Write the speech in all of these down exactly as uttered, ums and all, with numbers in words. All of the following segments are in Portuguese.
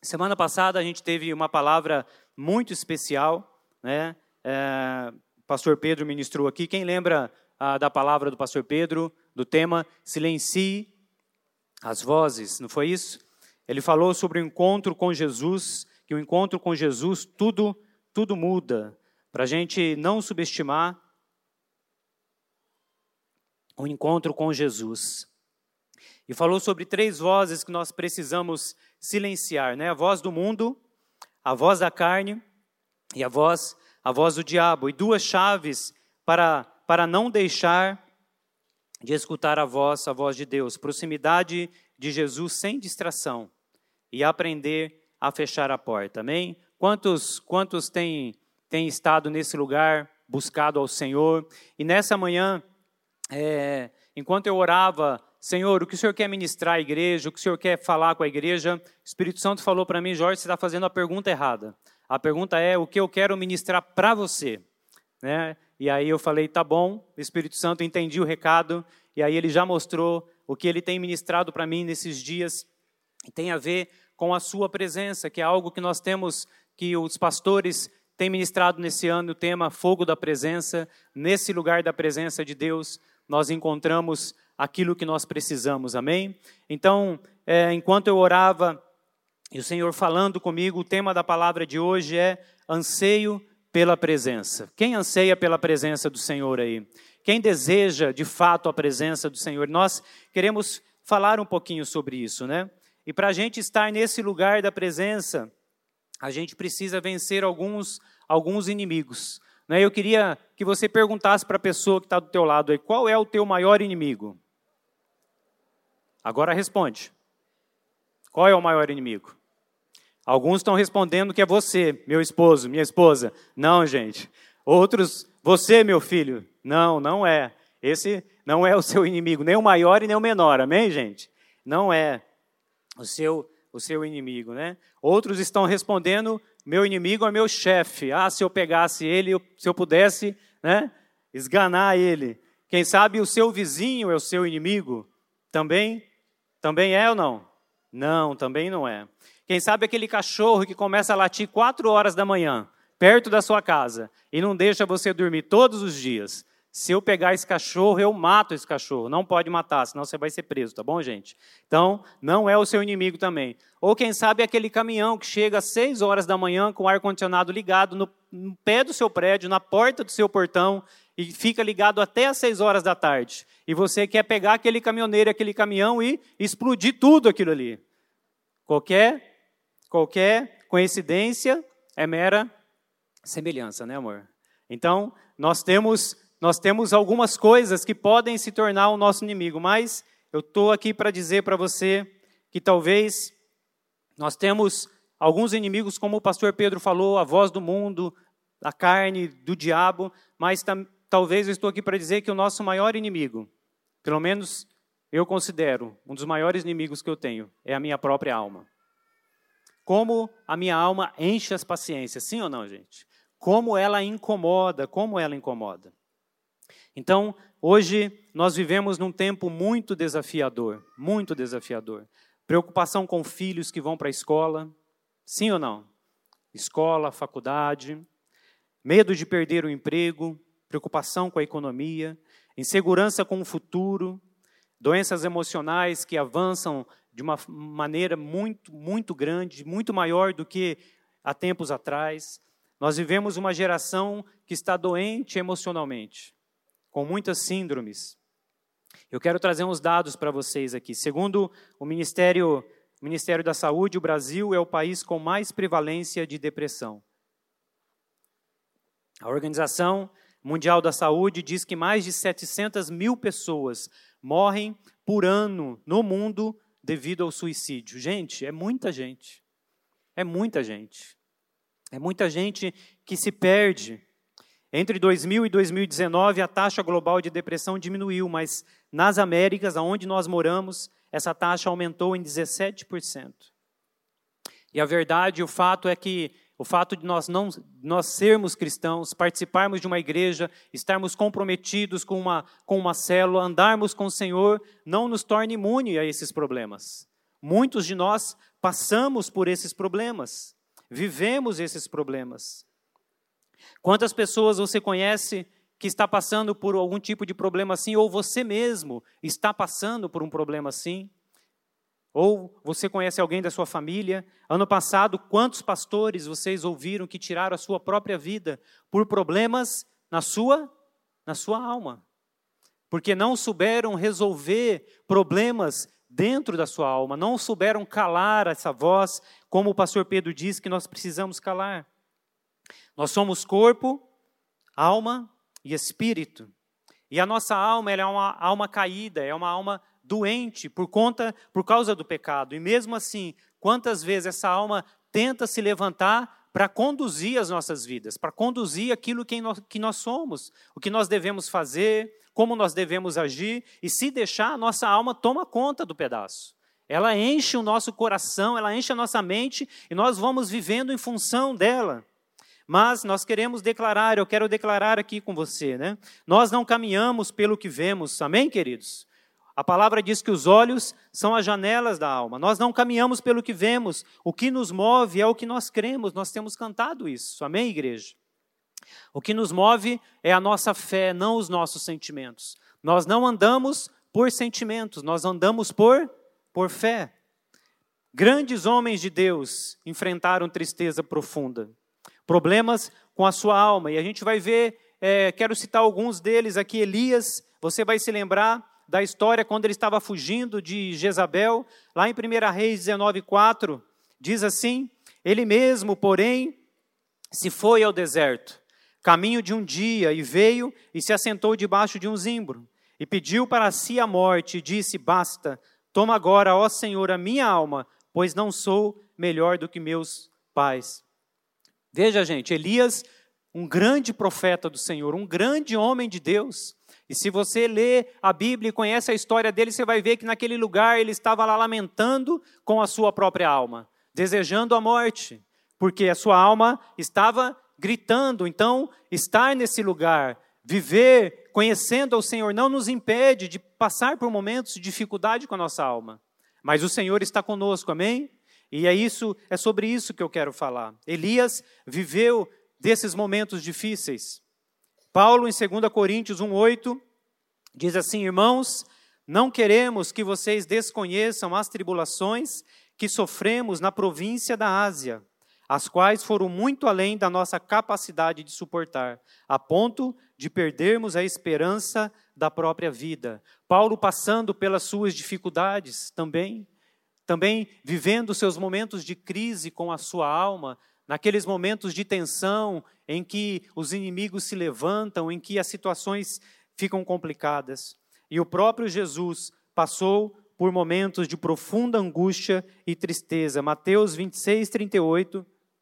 Semana passada a gente teve uma palavra muito especial, né? É, o pastor Pedro ministrou aqui. Quem lembra ah, da palavra do pastor Pedro, do tema Silencie as vozes, não foi isso? Ele falou sobre o encontro com Jesus, que o encontro com Jesus, tudo, tudo muda, para a gente não subestimar o encontro com Jesus. E falou sobre três vozes que nós precisamos silenciar, né? A voz do mundo, a voz da carne e a voz, a voz do diabo. E duas chaves para, para não deixar de escutar a voz, a voz de Deus. Proximidade de Jesus sem distração e aprender a fechar a porta, amém? Quantos, quantos têm, têm estado nesse lugar, buscado ao Senhor? E nessa manhã, é, enquanto eu orava, Senhor, o que o Senhor quer ministrar à igreja, o que o Senhor quer falar com a igreja, o Espírito Santo falou para mim, Jorge, você está fazendo a pergunta errada. A pergunta é, o que eu quero ministrar para você? Né? E aí eu falei, tá bom, o Espírito Santo entendi o recado, e aí ele já mostrou o que ele tem ministrado para mim nesses dias, e tem a ver com a sua presença, que é algo que nós temos, que os pastores têm ministrado nesse ano, o tema Fogo da Presença. Nesse lugar da presença de Deus, nós encontramos aquilo que nós precisamos, amém? Então, é, enquanto eu orava, e o Senhor falando comigo, o tema da palavra de hoje é anseio pela presença. Quem anseia pela presença do Senhor aí? Quem deseja, de fato, a presença do Senhor? Nós queremos falar um pouquinho sobre isso, né? E para a gente estar nesse lugar da presença, a gente precisa vencer alguns, alguns inimigos. Né? Eu queria que você perguntasse para a pessoa que está do teu lado aí, qual é o teu maior inimigo? Agora responde. Qual é o maior inimigo? Alguns estão respondendo que é você, meu esposo, minha esposa. Não, gente. Outros, você, meu filho. Não, não é. Esse não é o seu inimigo, nem o maior e nem o menor. Amém, gente? Não é o seu, o seu inimigo, né? Outros estão respondendo, meu inimigo é meu chefe. Ah, se eu pegasse ele, se eu pudesse, né, esganar ele. Quem sabe o seu vizinho é o seu inimigo? Também? Também é ou não? Não, também não é. Quem sabe aquele cachorro que começa a latir quatro horas da manhã, perto da sua casa, e não deixa você dormir todos os dias. Se eu pegar esse cachorro, eu mato esse cachorro. Não pode matar, senão você vai ser preso, tá bom, gente? Então, não é o seu inimigo também. Ou quem sabe aquele caminhão que chega às seis horas da manhã com o ar-condicionado ligado no, no pé do seu prédio, na porta do seu portão, e fica ligado até às seis horas da tarde. E você quer pegar aquele caminhoneiro, aquele caminhão e explodir tudo aquilo ali. Qualquer, qualquer coincidência é mera semelhança, né, amor? Então, nós temos, nós temos algumas coisas que podem se tornar o nosso inimigo, mas eu estou aqui para dizer para você que talvez nós temos alguns inimigos, como o pastor Pedro falou, a voz do mundo, a carne, do diabo, mas tam, talvez eu estou aqui para dizer que o nosso maior inimigo, pelo menos eu considero, um dos maiores inimigos que eu tenho, é a minha própria alma. Como a minha alma enche as paciências, sim ou não, gente? Como ela incomoda, como ela incomoda. Então, hoje nós vivemos num tempo muito desafiador, muito desafiador. Preocupação com filhos que vão para a escola, sim ou não? Escola, faculdade, medo de perder o emprego, preocupação com a economia, insegurança com o futuro, doenças emocionais que avançam de uma maneira muito, muito grande, muito maior do que há tempos atrás. Nós vivemos uma geração que está doente emocionalmente, com muitas síndromes. Eu quero trazer uns dados para vocês aqui. Segundo o Ministério, o Ministério da Saúde, o Brasil é o país com mais prevalência de depressão. A Organização Mundial da Saúde diz que mais de setecentas mil pessoas morrem por ano no mundo devido ao suicídio. Gente, é muita gente. É muita gente. É muita gente que se perde. Entre dois mil e dois mil e dezenove, a taxa global de depressão diminuiu, mas nas Américas, onde nós moramos, essa taxa aumentou em dezessete por cento. E a verdade, o fato é que o fato de nós, não, nós sermos cristãos, participarmos de uma igreja, estarmos comprometidos com uma, com uma célula, andarmos com o Senhor, não nos torna imune a esses problemas. Muitos de nós passamos por esses problemas, vivemos esses problemas. Quantas pessoas você conhece que está passando por algum tipo de problema assim, ou você mesmo está passando por um problema assim? Ou você conhece alguém da sua família? Ano passado, quantos pastores vocês ouviram que tiraram a sua própria vida por problemas na sua, na sua alma? Porque não souberam resolver problemas dentro da sua alma, não souberam calar essa voz, como o pastor Pedro diz que nós precisamos calar. Nós somos corpo, alma e espírito. E a nossa alma ela é uma alma caída, é uma alma doente por conta, por causa do pecado. E mesmo assim, quantas vezes essa alma tenta se levantar para conduzir as nossas vidas, para conduzir aquilo que nós, que nós somos, o que nós devemos fazer, como nós devemos agir, e se deixar, a nossa alma toma conta do pedaço. Ela enche o nosso coração, ela enche a nossa mente, e nós vamos vivendo em função dela. Mas nós queremos declarar, eu quero declarar aqui com você, né? Nós não caminhamos pelo que vemos, amém, queridos? A palavra diz que os olhos são as janelas da alma. Nós não caminhamos pelo que vemos, o que nos move é o que nós cremos, nós temos cantado isso, amém, igreja? O que nos move é a nossa fé, não os nossos sentimentos. Nós não andamos por sentimentos, nós andamos por, por fé. Grandes homens de Deus enfrentaram tristeza profunda, problemas com a sua alma. E a gente vai ver, é, quero citar alguns deles aqui. Elias, você vai se lembrar da história quando ele estava fugindo de Jezabel, lá em primeira Reis dezenove, quatro, diz assim: ele mesmo, porém, se foi ao deserto, caminho de um dia, e veio e se assentou debaixo de um zimbro, e pediu para si a morte, e disse: basta, toma agora, ó Senhor, a minha alma, pois não sou melhor do que meus pais. Veja, gente, Elias, um grande profeta do Senhor, um grande homem de Deus. E se você lê a Bíblia e conhece a história dele, você vai ver que naquele lugar ele estava lá lamentando com a sua própria alma, desejando a morte, porque a sua alma estava gritando. Então, estar nesse lugar, viver conhecendo ao Senhor, não nos impede de passar por momentos de dificuldade com a nossa alma. Mas o Senhor está conosco, amém? E é isso, é sobre isso que eu quero falar. Elias viveu desses momentos difíceis. Paulo, em segunda Coríntios um, oito, diz assim: irmãos, não queremos que vocês desconheçam as tribulações que sofremos na província da Ásia, as quais foram muito além da nossa capacidade de suportar, a ponto de perdermos a esperança da própria vida. Paulo passando pelas suas dificuldades também, também vivendo seus momentos de crise com a sua alma, naqueles momentos de tensão em que os inimigos se levantam, em que as situações ficam complicadas. E o próprio Jesus passou por momentos de profunda angústia e tristeza. Mateus vinte e seis, trinta e oito,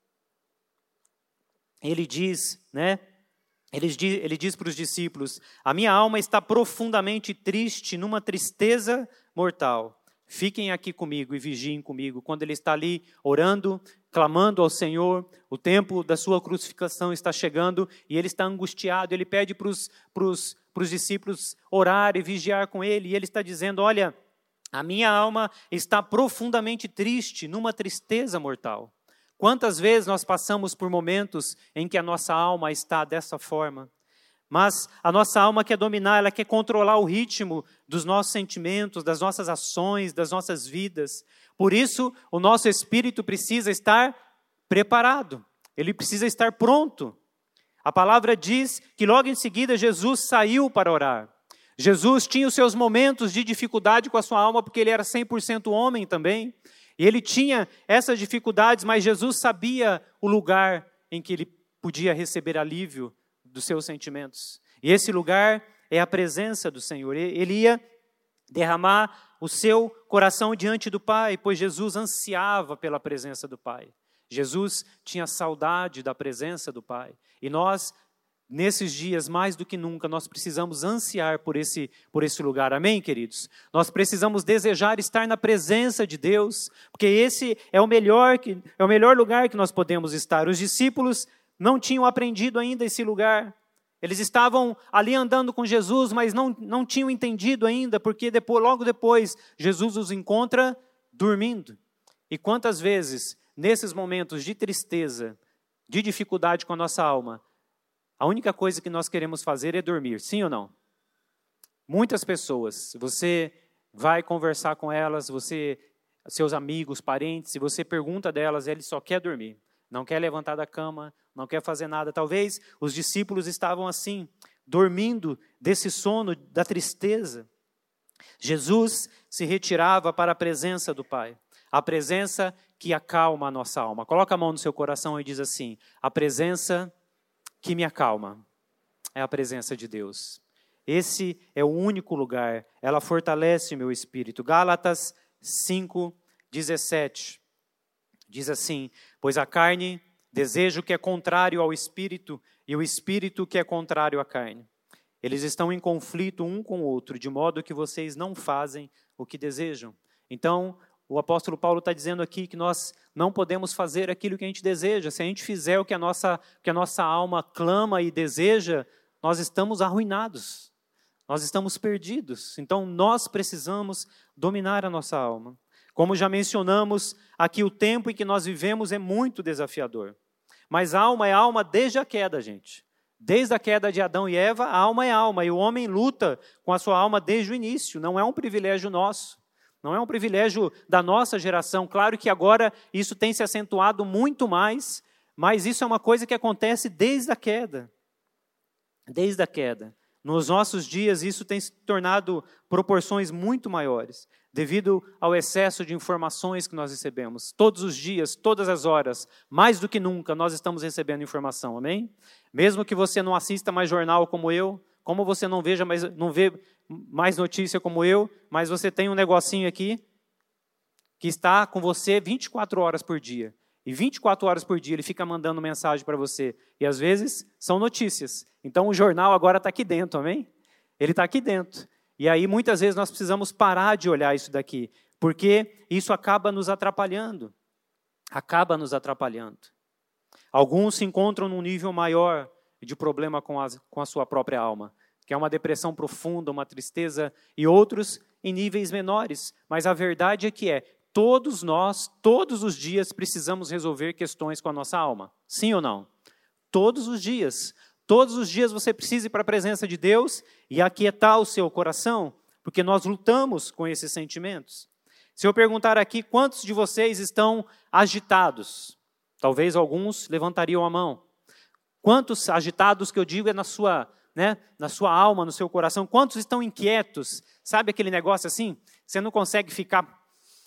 ele diz, né? Ele diz, ele diz para os discípulos: a minha alma está profundamente triste, numa tristeza mortal. Fiquem aqui comigo e vigiem comigo. Quando ele está ali orando, clamando ao Senhor, o tempo da sua crucificação está chegando e ele está angustiado. Ele pede para os, para os, para os discípulos orar e vigiar com ele. E ele está dizendo: olha, a minha alma está profundamente triste, numa tristeza mortal. Quantas vezes nós passamos por momentos em que a nossa alma está dessa forma? Mas a nossa alma quer dominar, ela quer controlar o ritmo dos nossos sentimentos, das nossas ações, das nossas vidas. Por isso, o nosso espírito precisa estar preparado, ele precisa estar pronto. A palavra diz que logo em seguida Jesus saiu para orar. Jesus tinha os seus momentos de dificuldade com a sua alma, porque ele era cem por cento homem também. E ele tinha essas dificuldades, mas Jesus sabia o lugar em que ele podia receber alívio dos seus sentimentos. E esse lugar é a presença do Senhor. Ele ia derramar o seu coração diante do Pai, pois Jesus ansiava pela presença do Pai. Jesus tinha saudade da presença do Pai. E nós, nesses dias, mais do que nunca, nós precisamos ansiar por esse, por esse lugar. Amém, queridos? Nós precisamos desejar estar na presença de Deus, porque esse é o melhor, que, é o melhor lugar que nós podemos estar. Os discípulos não tinham aprendido ainda esse lugar. Eles estavam ali andando com Jesus, mas não, não tinham entendido ainda, porque depois, logo depois Jesus os encontra dormindo. E quantas vezes, nesses momentos de tristeza, de dificuldade com a nossa alma, a única coisa que nós queremos fazer é dormir, sim ou não? Muitas pessoas, você vai conversar com elas, você, seus amigos, parentes, se você pergunta delas, ele só quer dormir, não quer levantar da cama, não quer fazer nada. Talvez os discípulos estavam assim, dormindo desse sono da tristeza. Jesus se retirava para a presença do Pai, a presença que acalma a nossa alma. Coloca a mão no seu coração e diz assim: a presença que me acalma é a presença de Deus. Esse é o único lugar, ela fortalece o meu espírito. Gálatas cinco, dezessete, diz assim: pois a carne deseja o que é contrário ao espírito, e o espírito que é contrário à carne. Eles estão em conflito um com o outro, de modo que vocês não fazem o que desejam. Então, o apóstolo Paulo está dizendo aqui que nós não podemos fazer aquilo que a gente deseja. Se a gente fizer o que a nossa, que a nossa alma clama e deseja, nós estamos arruinados. Nós estamos perdidos. Então, nós precisamos dominar a nossa alma. Como já mencionamos, aqui o tempo em que nós vivemos é muito desafiador. Mas alma é alma desde a queda, gente. Desde a queda de Adão e Eva, a alma é alma. E o homem luta com a sua alma desde o início. Não é um privilégio nosso. Não é um privilégio da nossa geração. Claro que agora isso tem se acentuado muito mais, mas isso é uma coisa que acontece desde a queda. Desde a queda. Nos nossos dias, isso tem se tornado proporções muito maiores, devido ao excesso de informações que nós recebemos. Todos os dias, todas as horas, mais do que nunca, nós estamos recebendo informação, amém? Mesmo que você não assista mais jornal como eu, como você não veja mais, não vê mais notícia como eu, mas você tem um negocinho aqui que está com você vinte e quatro horas por dia. E vinte e quatro horas por dia ele fica mandando mensagem para você. E às vezes são notícias. Então o jornal agora está aqui dentro, amém? Ele está aqui dentro. E aí muitas vezes nós precisamos parar de olhar isso daqui, porque isso acaba nos atrapalhando. Acaba nos atrapalhando. Alguns se encontram num nível maior de problema com a, com a sua própria alma, que é uma depressão profunda, uma tristeza, e outros em níveis menores. Mas a verdade é que é, todos nós, todos os dias, precisamos resolver questões com a nossa alma. Sim ou não? Todos os dias. Todos os dias você precisa ir para a presença de Deus e aquietar o seu coração, porque nós lutamos com esses sentimentos. Se eu perguntar aqui, quantos de vocês estão agitados? Talvez alguns levantariam a mão. Quantos agitados que eu digo é na sua, né, na sua alma, no seu coração? Quantos estão inquietos? Sabe aquele negócio assim? Você não consegue ficar...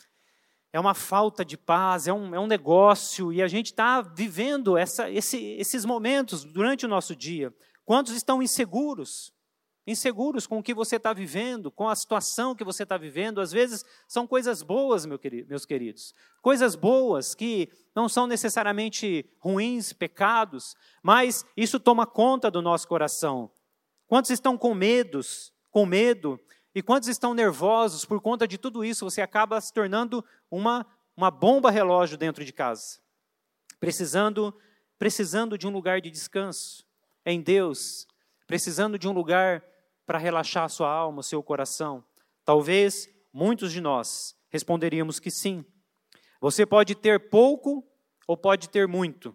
É uma falta de paz, é um, é um negócio, e a gente está vivendo essa, esse, esses momentos durante o nosso dia. Quantos estão inseguros? Inseguros com o que você está vivendo, com a situação que você está vivendo. Às vezes são coisas boas, meu querido, meus queridos. Coisas boas que não são necessariamente ruins, pecados, mas isso toma conta do nosso coração. Quantos estão com medos, com medo? E quantos estão nervosos por conta de tudo isso? Você acaba se tornando uma, uma bomba relógio dentro de casa. Precisando, precisando de um lugar de descanso em Deus. Precisando de um lugar para relaxar a sua alma, o seu coração. Talvez muitos de nós responderíamos que sim. Você pode ter pouco ou pode ter muito.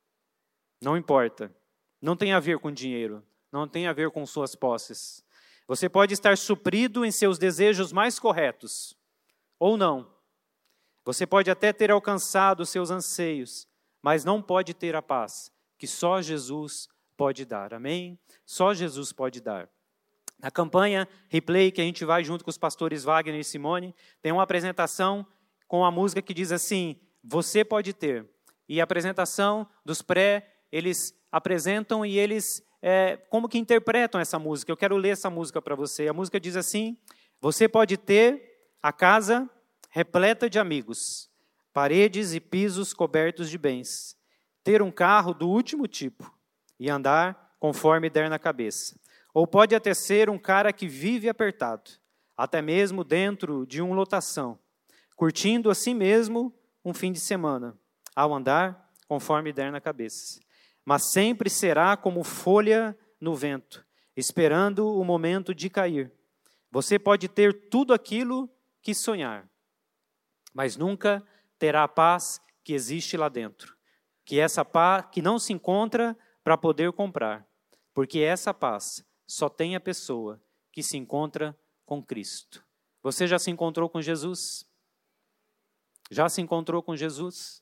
Não importa. Não tem a ver com dinheiro. Não tem a ver com suas posses. Você pode estar suprido em seus desejos mais corretos, ou não. Você pode até ter alcançado os seus anseios, mas não pode ter a paz que só Jesus pode dar. Amém? Só Jesus pode dar. Na campanha Replay, que a gente vai junto com os pastores Wagner e Simone, tem uma apresentação com a música que diz assim, você pode ter. E a apresentação dos pré, eles apresentam e eles... É, como que interpretam essa música? Eu quero ler essa música para você. A música diz assim, você pode ter a casa repleta de amigos, paredes e pisos cobertos de bens, ter um carro do último tipo e andar conforme der na cabeça. Ou pode até ser um cara que vive apertado, até mesmo dentro de uma lotação, curtindo a si mesmo um fim de semana, ao andar conforme der na cabeça. Mas sempre será como folha no vento, esperando o momento de cair. Você pode ter tudo aquilo que sonhar, mas nunca terá a paz que existe lá dentro. Que essa paz que não se encontra para poder comprar. Porque essa paz só tem a pessoa que se encontra com Cristo. Você já se encontrou com Jesus? Já se encontrou com Jesus?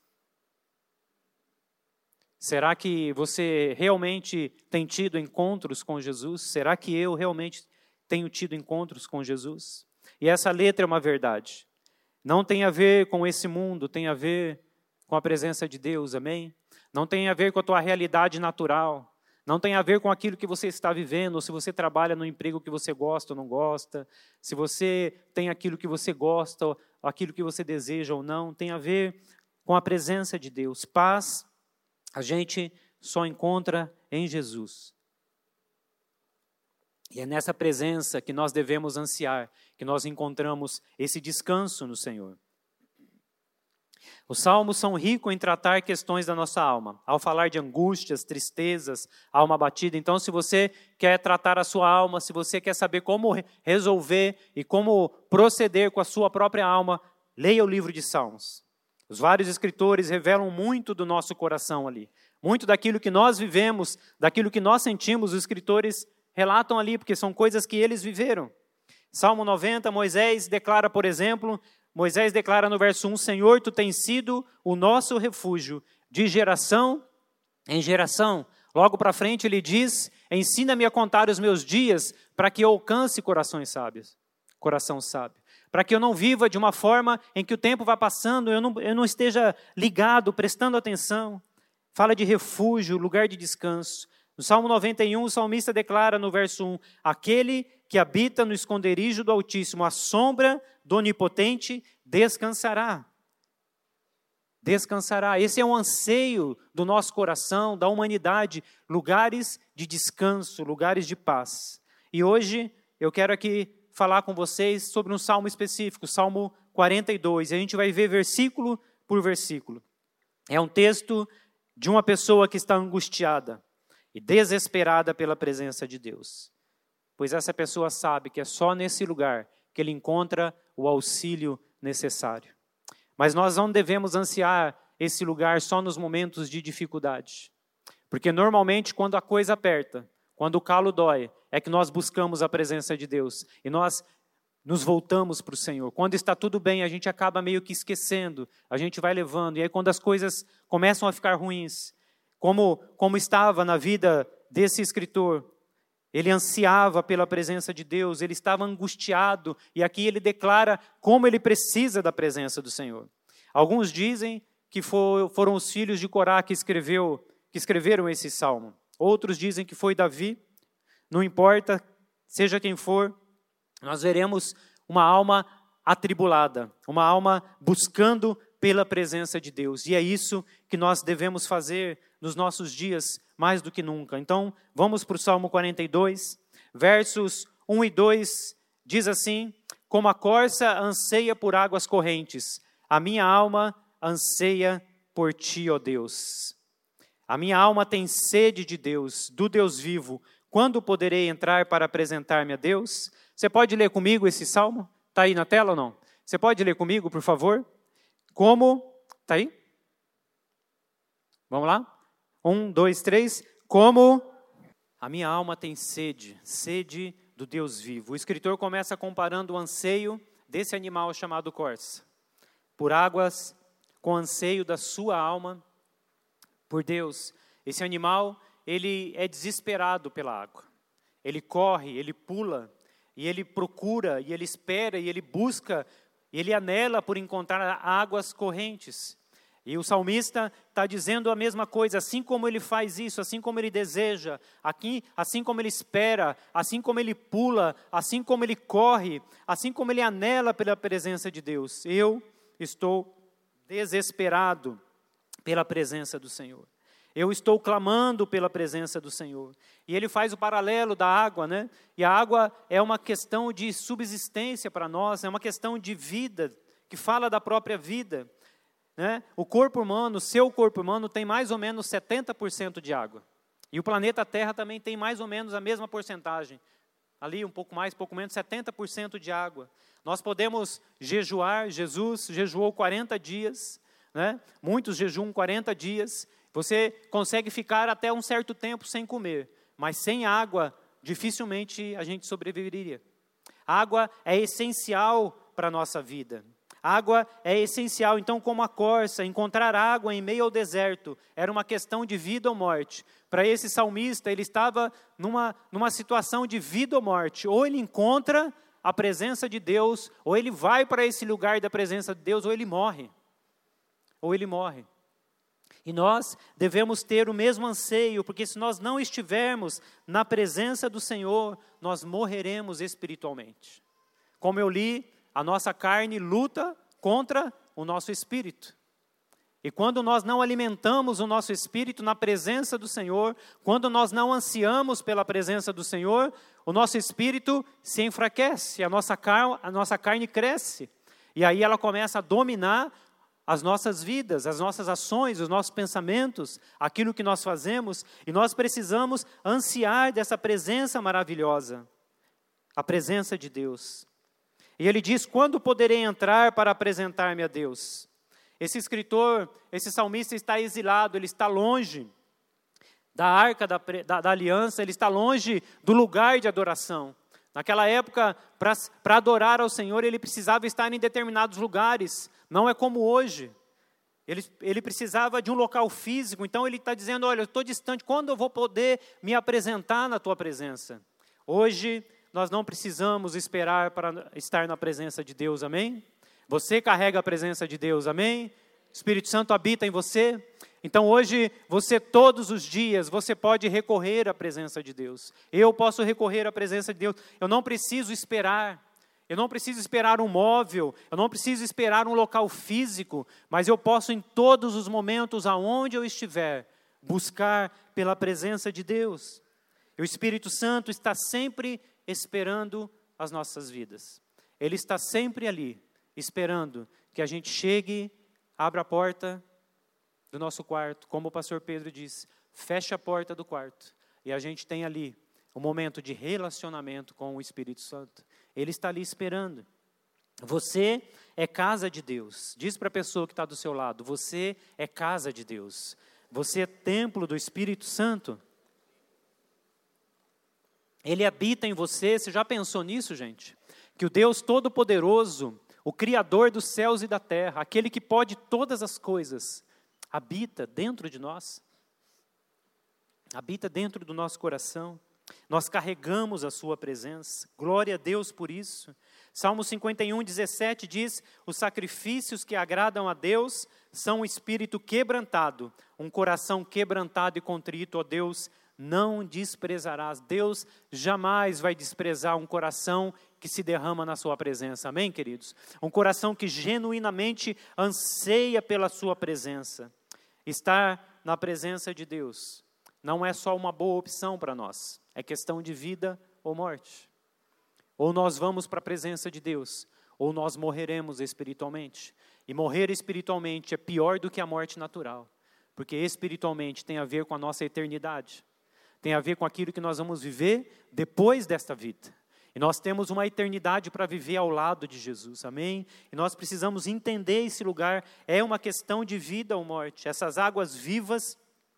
Será que você realmente tem tido encontros com Jesus? Será que eu realmente tenho tido encontros com Jesus? E essa letra é uma verdade. Não tem a ver com esse mundo, tem a ver com a presença de Deus, amém? Não tem a ver com a tua realidade natural. Não tem a ver com aquilo que você está vivendo, ou se você trabalha no emprego que você gosta ou não gosta, se você tem aquilo que você gosta, ou aquilo que você deseja ou não, tem a ver com a presença de Deus. Paz, a gente só encontra em Jesus. E é nessa presença que nós devemos ansiar, que nós encontramos esse descanso no Senhor. Os salmos são ricos em tratar questões da nossa alma, ao falar de angústias, tristezas, alma abatida. Então, se você quer tratar a sua alma, se você quer saber como resolver e como proceder com a sua própria alma, leia o livro de Salmos. Os vários escritores revelam muito do nosso coração ali. Muito daquilo que nós vivemos, daquilo que nós sentimos, os escritores relatam ali, porque são coisas que eles viveram. Salmo noventa, Moisés declara, por exemplo, Moisés declara no verso um, Senhor, Tu tens sido o nosso refúgio, de geração em geração. Logo para frente ele diz, ensina-me a contar os meus dias, para que eu alcance corações sábios, coração sábio. Para que eu não viva de uma forma em que o tempo vá passando, eu não, eu não esteja ligado, prestando atenção. Fala de refúgio, lugar de descanso. No Salmo noventa e um, o salmista declara no verso um, aquele que habita no esconderijo do Altíssimo, a sombra do Onipotente, descansará. Descansará. Esse é um anseio do nosso coração, da humanidade, lugares de descanso, lugares de paz. E hoje eu quero aqui falar com vocês sobre um salmo específico, Salmo quarenta e dois. E a gente vai ver versículo por versículo. É um texto de uma pessoa que está angustiada e desesperada pela presença de Deus. Pois essa pessoa sabe que é só nesse lugar que ele encontra o auxílio necessário. Mas nós não devemos ansiar esse lugar só nos momentos de dificuldade. Porque normalmente quando a coisa aperta, quando o calo dói, é que nós buscamos a presença de Deus. E nós nos voltamos para o Senhor. Quando está tudo bem, a gente acaba meio que esquecendo. A gente vai levando. E aí quando as coisas começam a ficar ruins, como, como estava na vida desse escritor, ele ansiava pela presença de Deus, ele estava angustiado, e aqui ele declara como ele precisa da presença do Senhor. Alguns dizem que for, foram os filhos de Corá que, escreveu, que escreveram esse salmo. Outros dizem que foi Davi. Não importa, seja quem for, nós veremos uma alma atribulada, uma alma buscando pela presença de Deus. E é isso que nós devemos fazer nos nossos dias, mais do que nunca. Então, vamos para o Salmo quarenta e dois, versos um e dois, diz assim, como a corça anseia por águas correntes, a minha alma anseia por ti, ó Deus. A minha alma tem sede de Deus, do Deus vivo. Quando poderei entrar para apresentar-me a Deus? Você pode ler comigo esse salmo? Está aí na tela ou não? Você pode ler comigo, por favor? Como? Está aí? Vamos lá? Um, dois, três. Como a minha alma tem sede, sede do Deus vivo. O escritor começa comparando o anseio desse animal chamado corça, por águas, com o anseio da sua alma, por Deus. Esse animal, ele é desesperado pela água. Ele corre, ele pula, e ele procura, e ele espera, e ele busca, e ele anela por encontrar águas correntes. E o salmista está dizendo a mesma coisa, assim como ele faz isso, assim como ele deseja, aqui, assim como ele espera, assim como ele pula, assim como ele corre, assim como ele anela pela presença de Deus. Eu estou desesperado pela presença do Senhor. Eu estou clamando pela presença do Senhor. E ele faz o paralelo da água, né? E a água é uma questão de subsistência para nós, é uma questão de vida, que fala da própria vida. Né? O corpo humano, o seu corpo humano tem mais ou menos setenta por cento de água. E o planeta Terra também tem mais ou menos a mesma porcentagem. ali um pouco mais, pouco menos, setenta por cento de água. Nós podemos jejuar, Jesus jejuou quarenta dias, né? Muitos jejuam quarenta dias, você consegue ficar até um certo tempo sem comer, mas sem água, dificilmente a gente sobreviveria. Água é essencial para a nossa vida. Água é essencial, então, como a corça, encontrar água em meio ao deserto era uma questão de vida ou morte. Para esse salmista, ele estava numa, numa situação de vida ou morte. Ou ele encontra a presença de Deus, ou ele vai para esse lugar da presença de Deus, ou ele morre. Ou ele morre. E nós devemos ter o mesmo anseio, porque se nós não estivermos na presença do Senhor, nós morreremos espiritualmente. Como eu li, a nossa carne luta contra o nosso espírito. E quando nós não alimentamos o nosso espírito na presença do Senhor, quando nós não ansiamos pela presença do Senhor, o nosso espírito se enfraquece, a nossa, car- a nossa carne cresce. E aí ela começa a dominar as nossas vidas, as nossas ações, os nossos pensamentos, aquilo que nós fazemos. E nós precisamos ansiar dessa presença maravilhosa, a presença de Deus. E ele diz, quando poderei entrar para apresentar-me a Deus? Esse escritor, esse salmista está exilado, ele está longe da arca da, da, da aliança, ele está longe do lugar de adoração. Naquela época, para adorar ao Senhor, ele precisava estar em determinados lugares, não é como hoje. Ele, ele precisava de um local físico, então ele está dizendo, olha, eu estou distante, quando eu vou poder me apresentar na tua presença? Hoje, nós não precisamos esperar para estar na presença de Deus, amém? Você carrega a presença de Deus, amém? O Espírito Santo habita em você. Então hoje, você todos os dias, você pode recorrer à presença de Deus. Eu posso recorrer à presença de Deus. Eu não preciso esperar. Eu não preciso esperar um móvel. Eu não preciso esperar um local físico. Mas eu posso em todos os momentos, aonde eu estiver, buscar pela presença de Deus. E o Espírito Santo está sempre esperando as nossas vidas. Ele está sempre ali, esperando que a gente chegue, abra a porta do nosso quarto, como o pastor Pedro disse, feche a porta do quarto, e a gente tem ali um momento de relacionamento com o Espírito Santo. Ele está ali esperando. Você é casa de Deus. Diz para a pessoa que está do seu lado, você é casa de Deus. Você é templo do Espírito Santo. Ele habita em você. Você já pensou nisso, gente? Que o Deus Todo-Poderoso, o Criador dos céus e da terra, aquele que pode todas as coisas, habita dentro de nós. Habita dentro do nosso coração. Nós carregamos a sua presença. Glória a Deus por isso. Salmo cinquenta e um, dezessete diz, os sacrifícios que agradam a Deus são um espírito quebrantado, um coração quebrantado e contrito, ó Deus, não desprezarás. Deus jamais vai desprezar um coração que se derrama na sua presença. Amém, queridos? Um coração que genuinamente anseia pela sua presença. Estar na presença de Deus não é só uma boa opção para nós. É questão de vida ou morte. Ou nós vamos para a presença de Deus, ou nós morreremos espiritualmente. E morrer espiritualmente é pior do que a morte natural. Porque espiritualmente tem a ver com a nossa eternidade. Tem a ver com aquilo que nós vamos viver depois desta vida. E nós temos uma eternidade para viver ao lado de Jesus, amém? E nós precisamos entender esse lugar, é uma questão de vida ou morte. Essas águas vivas,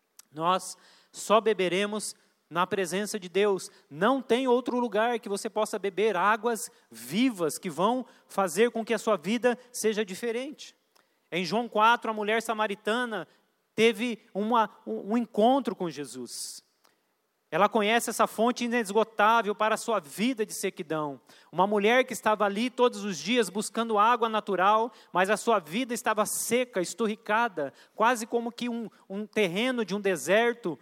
nós só beberemos na presença de Deus. Não tem outro lugar que você possa beber águas vivas que vão fazer com que a sua vida seja diferente. Em João quatro, a mulher samaritana teve uma, um, um encontro com Jesus. Ela conhece essa fonte inesgotável para a sua vida de sequidão. Uma mulher que estava ali todos os dias buscando água natural, mas a sua vida estava seca, esturricada, quase como que um, um terreno de um deserto,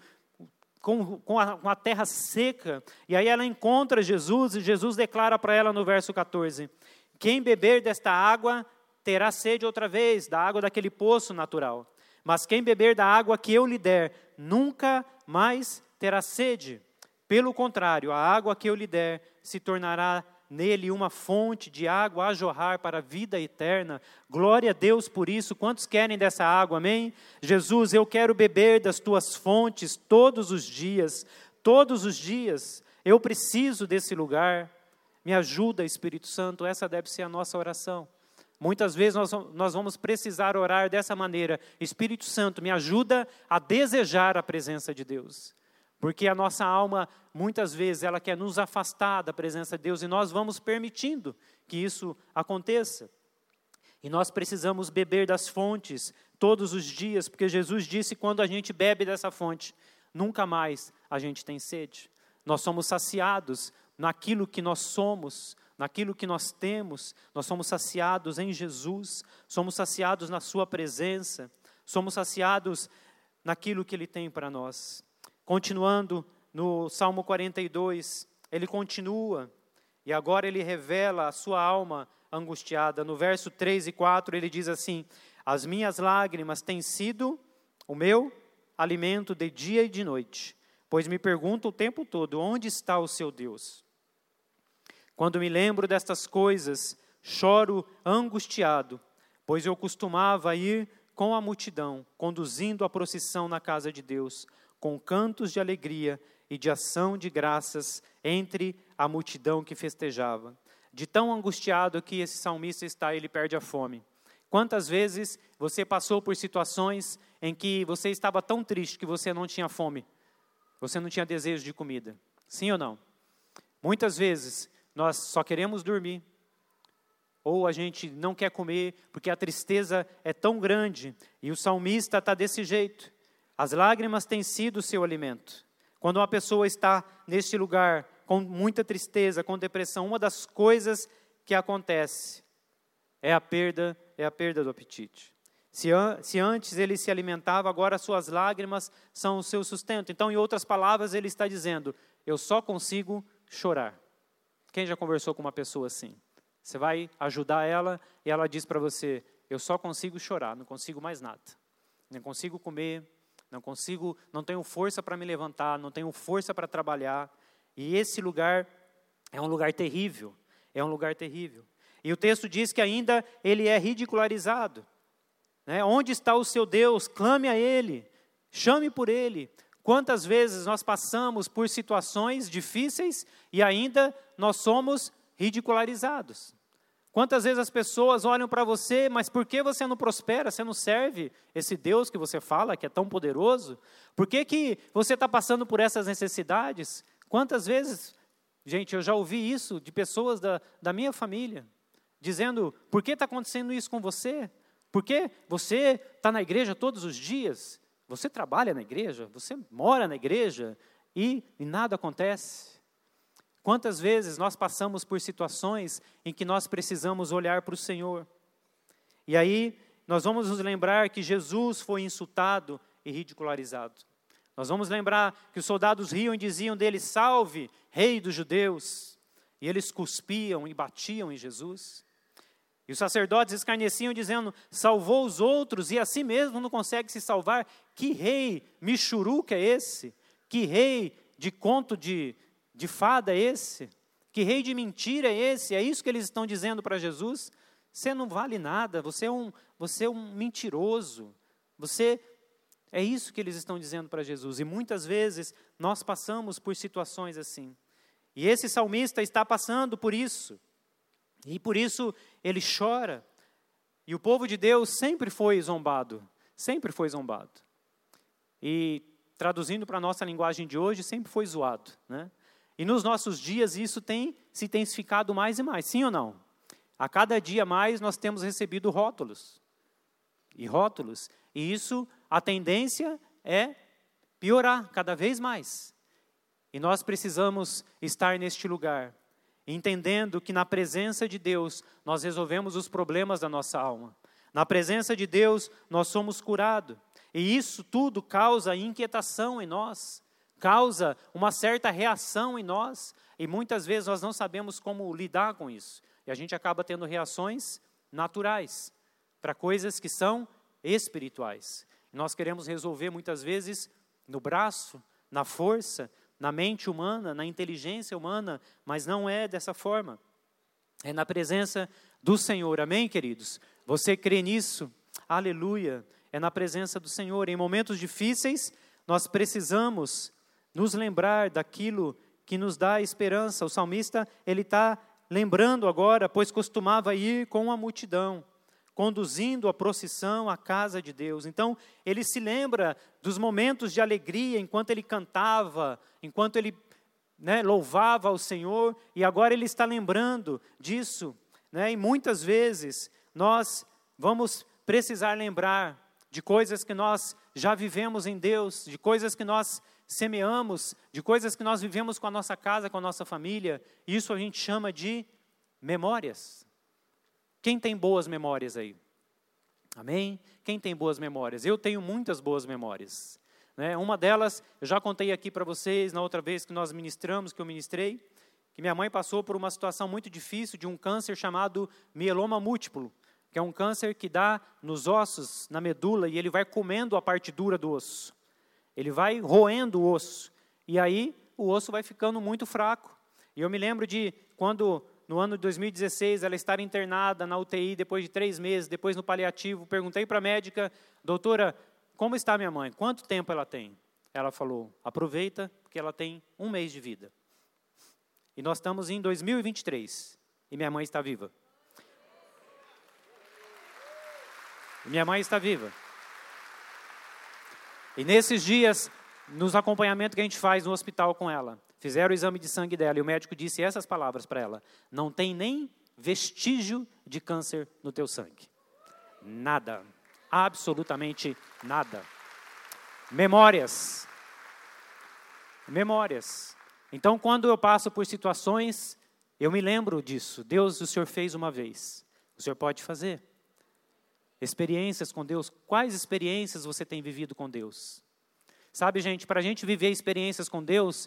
com, com, a, com a terra seca. E aí ela encontra Jesus, e Jesus declara para ela no verso catorze, quem beber desta água terá sede outra vez, da água daquele poço natural. Mas quem beber da água que eu lhe der, nunca mais terá sede. Pelo contrário, a água que eu lhe der se tornará nele uma fonte de água a jorrar para a vida eterna. Glória a Deus por isso. Quantos querem dessa água, amém? Jesus, eu quero beber das tuas fontes todos os dias, todos os dias. Eu preciso desse lugar. Me ajuda, Espírito Santo. Essa deve ser a nossa oração. Muitas vezes nós, nós vamos precisar orar dessa maneira. Espírito Santo, me ajuda a desejar a presença de Deus. Porque a nossa alma, muitas vezes, ela quer nos afastar da presença de Deus. E nós vamos permitindo que isso aconteça. E nós precisamos beber das fontes todos os dias. Porque Jesus disse, quando a gente bebe dessa fonte, nunca mais a gente tem sede. Nós somos saciados naquilo que nós somos, naquilo que nós temos. Nós somos saciados em Jesus, somos saciados na sua presença, somos saciados naquilo que Ele tem para nós. Continuando no Salmo quarenta e dois, ele continua, e agora ele revela a sua alma angustiada. No verso três e quatro ele diz assim: as minhas lágrimas têm sido o meu alimento de dia e de noite, pois me pergunto o tempo todo, onde está o seu Deus? Quando me lembro destas coisas, choro angustiado, pois eu costumava ir com a multidão, conduzindo a procissão na casa de Deus, com cantos de alegria e de ação de graças entre a multidão que festejava. De tão angustiado que esse salmista está, ele perde a fome. Quantas vezes você passou por situações em que você estava tão triste que você não tinha fome, você não tinha desejo de comida? Sim ou não? Muitas vezes nós só queremos dormir, ou a gente não quer comer, porque a tristeza é tão grande, e o salmista está desse jeito. As lágrimas têm sido o seu alimento. Quando uma pessoa está neste lugar, com muita tristeza, com depressão, uma das coisas que acontece é a perda, é a perda do apetite. Se, an- se antes ele se alimentava, agora as suas lágrimas são o seu sustento. Então, em outras palavras, ele está dizendo, eu só consigo chorar. Quem já conversou com uma pessoa assim? Você vai ajudar ela e ela diz para você, eu só consigo chorar, não consigo mais nada. Não consigo comer, não consigo, não tenho força para me levantar, não tenho força para trabalhar. E esse lugar é um lugar terrível, é um lugar terrível. E o texto diz que ainda ele é ridicularizado. Né? Onde está o seu Deus? Clame a Ele, chame por Ele. Quantas vezes nós passamos por situações difíceis e ainda nós somos ridicularizados? Quantas vezes as pessoas olham para você, mas por que você não prospera? Você não serve esse Deus que você fala, que é tão poderoso? Por que que você está passando por essas necessidades? Quantas vezes, gente, eu já ouvi isso de pessoas da, da minha família, dizendo, por que está acontecendo isso com você? Por que você está na igreja todos os dias? Você trabalha na igreja? Você mora na igreja? E, e nada acontece? Quantas vezes nós passamos por situações em que nós precisamos olhar para o Senhor? E aí, nós vamos nos lembrar que Jesus foi insultado e ridicularizado. Nós vamos lembrar que os soldados riam e diziam dele, salve, rei dos judeus. E eles cuspiam e batiam em Jesus. E os sacerdotes escarneciam dizendo, salvou os outros e a si mesmo não consegue se salvar. Que rei michuruca é esse? Que rei de conto de... de fada é esse? Que rei de mentira é esse? É isso que eles estão dizendo para Jesus? Você não vale nada, você é um, você é um mentiroso. Você, é isso que eles estão dizendo para Jesus. E muitas vezes nós passamos por situações assim. E esse salmista está passando por isso. E por isso ele chora. E o povo de Deus sempre foi zombado. Sempre foi zombado. E traduzindo para a nossa linguagem de hoje, sempre foi zoado, né? E nos nossos dias isso tem se intensificado mais e mais, sim ou não? A cada dia mais nós temos recebido rótulos. E rótulos. E isso, a tendência é piorar cada vez mais. E nós precisamos estar neste lugar, entendendo que na presença de Deus nós resolvemos os problemas da nossa alma. Na presença de Deus nós somos curados. E isso tudo causa inquietação em nós. Causa uma certa reação em nós, e muitas vezes nós não sabemos como lidar com isso. E a gente acaba tendo reações naturais para coisas que são espirituais. E nós queremos resolver muitas vezes no braço, na força, na mente humana, na inteligência humana, mas não é dessa forma. É na presença do Senhor, amém, queridos? Você crê nisso? Aleluia! É na presença do Senhor. Em momentos difíceis, nós precisamos nos lembrar daquilo que nos dá esperança. O salmista, ele está lembrando agora, pois costumava ir com a multidão, conduzindo a procissão à casa de Deus. Então, ele se lembra dos momentos de alegria, enquanto ele cantava, enquanto ele, né, louvava ao Senhor, e agora ele está lembrando disso, né, e muitas vezes nós vamos precisar lembrar de coisas que nós já vivemos em Deus, de coisas que nós semeamos, de coisas que nós vivemos com a nossa casa, com a nossa família. Isso a gente chama de memórias. Quem tem boas memórias aí? Amém? Quem tem boas memórias? Eu tenho muitas boas memórias. Né? Uma delas, eu já contei aqui para vocês, na outra vez que nós ministramos, que eu ministrei, que minha mãe passou por uma situação muito difícil de um câncer chamado mieloma múltiplo, que é um câncer que dá nos ossos, na medula, e ele vai comendo a parte dura do osso. Ele vai roendo o osso. E aí, o osso vai ficando muito fraco. E eu me lembro de quando, no ano de dois mil e dezesseis, ela estar internada na U T I, depois de três meses, depois no paliativo, perguntei para a médica, doutora, como está minha mãe? Quanto tempo ela tem? Ela falou, aproveita, porque ela tem um mês de vida. E nós estamos em dois mil e vinte e três, e minha mãe está viva. Minha mãe está viva. E nesses dias, nos acompanhamentos que a gente faz no hospital com ela, fizeram o exame de sangue dela e o médico disse essas palavras para ela: não tem nem vestígio de câncer no teu sangue. Nada. Absolutamente nada. Memórias. Memórias. Então, quando eu passo por situações, eu me lembro disso. Deus, o Senhor fez uma vez. O Senhor pode fazer. Experiências com Deus. Quais experiências você tem vivido com Deus? Sabe, gente, para a gente viver experiências com Deus,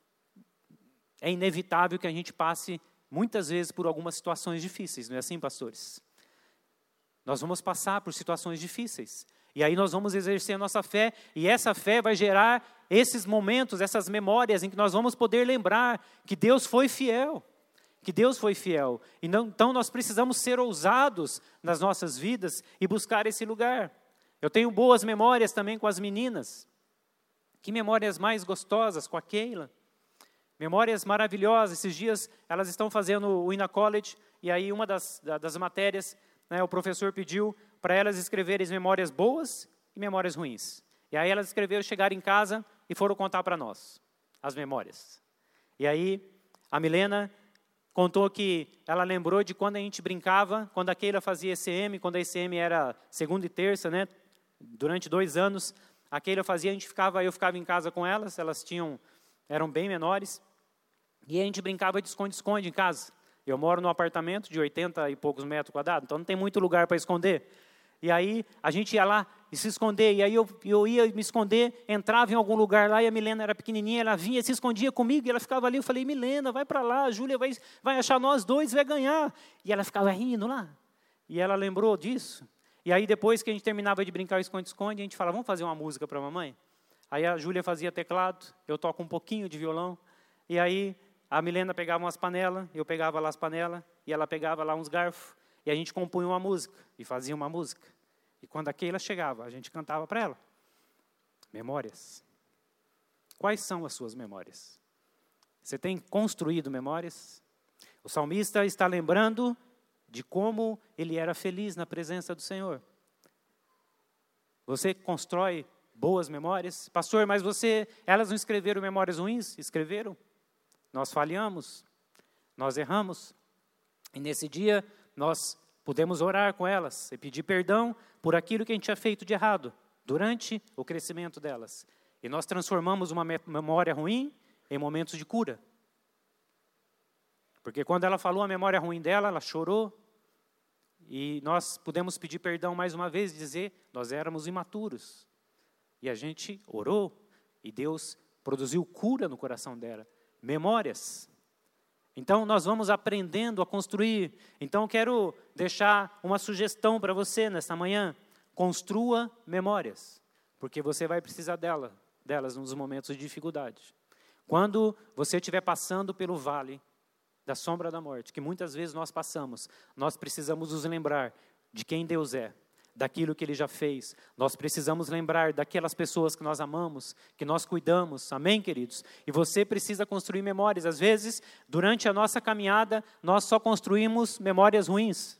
é inevitável que a gente passe, muitas vezes, por algumas situações difíceis. Não é assim, pastores? Nós vamos passar por situações difíceis. E aí nós vamos exercer a nossa fé. E essa fé vai gerar esses momentos, essas memórias em que nós vamos poder lembrar que Deus foi fiel. Que Deus foi fiel. E não, então nós precisamos ser ousados nas nossas vidas e buscar esse lugar. Eu tenho boas memórias também com as meninas. Que memórias mais gostosas com a Keila. Memórias maravilhosas. Esses dias elas estão fazendo o Ina College. E aí uma das, das matérias, né, o professor pediu para elas escreverem memórias boas e memórias ruins. E aí elas escreveram, chegaram em casa e foram contar para nós as memórias. E aí a Milena contou que ela lembrou de quando a gente brincava, quando a Keila fazia E C M, quando a E C M era segunda e terça, né? Durante dois anos, a Keila fazia, a gente ficava, eu ficava em casa com elas, elas tinham, eram bem menores, e a gente brincava de esconde-esconde em casa. Eu moro num apartamento de oitenta e poucos metros quadrados, então não tem muito lugar para esconder. E aí a gente ia lá e se esconder, e aí eu, eu ia me esconder, entrava em algum lugar lá, e a Milena era pequenininha, ela vinha, se escondia comigo, e ela ficava ali, eu falei, Milena, vai para lá, a Júlia vai, vai achar nós dois, vai ganhar. E ela ficava rindo lá, e ela lembrou disso. E aí depois que a gente terminava de brincar o esconde-esconde, a gente falava, vamos fazer uma música para a mamãe? Aí a Júlia fazia teclado, eu toco um pouquinho de violão, e aí a Milena pegava umas panelas, eu pegava lá as panelas, e ela pegava lá uns garfos, e a gente compunha uma música, e fazia uma música. E quando a Keila chegava, a gente cantava para ela. Memórias. Quais são as suas memórias? Você tem construído memórias? O salmista está lembrando de como ele era feliz na presença do Senhor. Você constrói boas memórias? Pastor, mas você, elas não escreveram memórias ruins? Escreveram. Nós falhamos, nós erramos. E nesse dia, nós podemos orar com elas e pedir perdão por aquilo que a gente tinha feito de errado durante o crescimento delas. E nós transformamos uma memória ruim em momentos de cura. Porque quando ela falou a memória ruim dela, ela chorou. E nós pudemos pedir perdão mais uma vez e dizer, nós éramos imaturos. E a gente orou e Deus produziu cura no coração dela. Memórias. Então, nós vamos aprendendo a construir. Então, quero deixar uma sugestão para você nesta manhã. Construa memórias, porque você vai precisar dela, delas nos momentos de dificuldade. Quando você estiver passando pelo vale da sombra da morte, que muitas vezes nós passamos, nós precisamos nos lembrar de quem Deus é. daquilo que Ele já fez. Nós precisamos lembrar daquelas pessoas que nós amamos, que nós cuidamos. Amém, queridos? E você precisa construir memórias. Às vezes, durante a nossa caminhada, nós só construímos memórias ruins.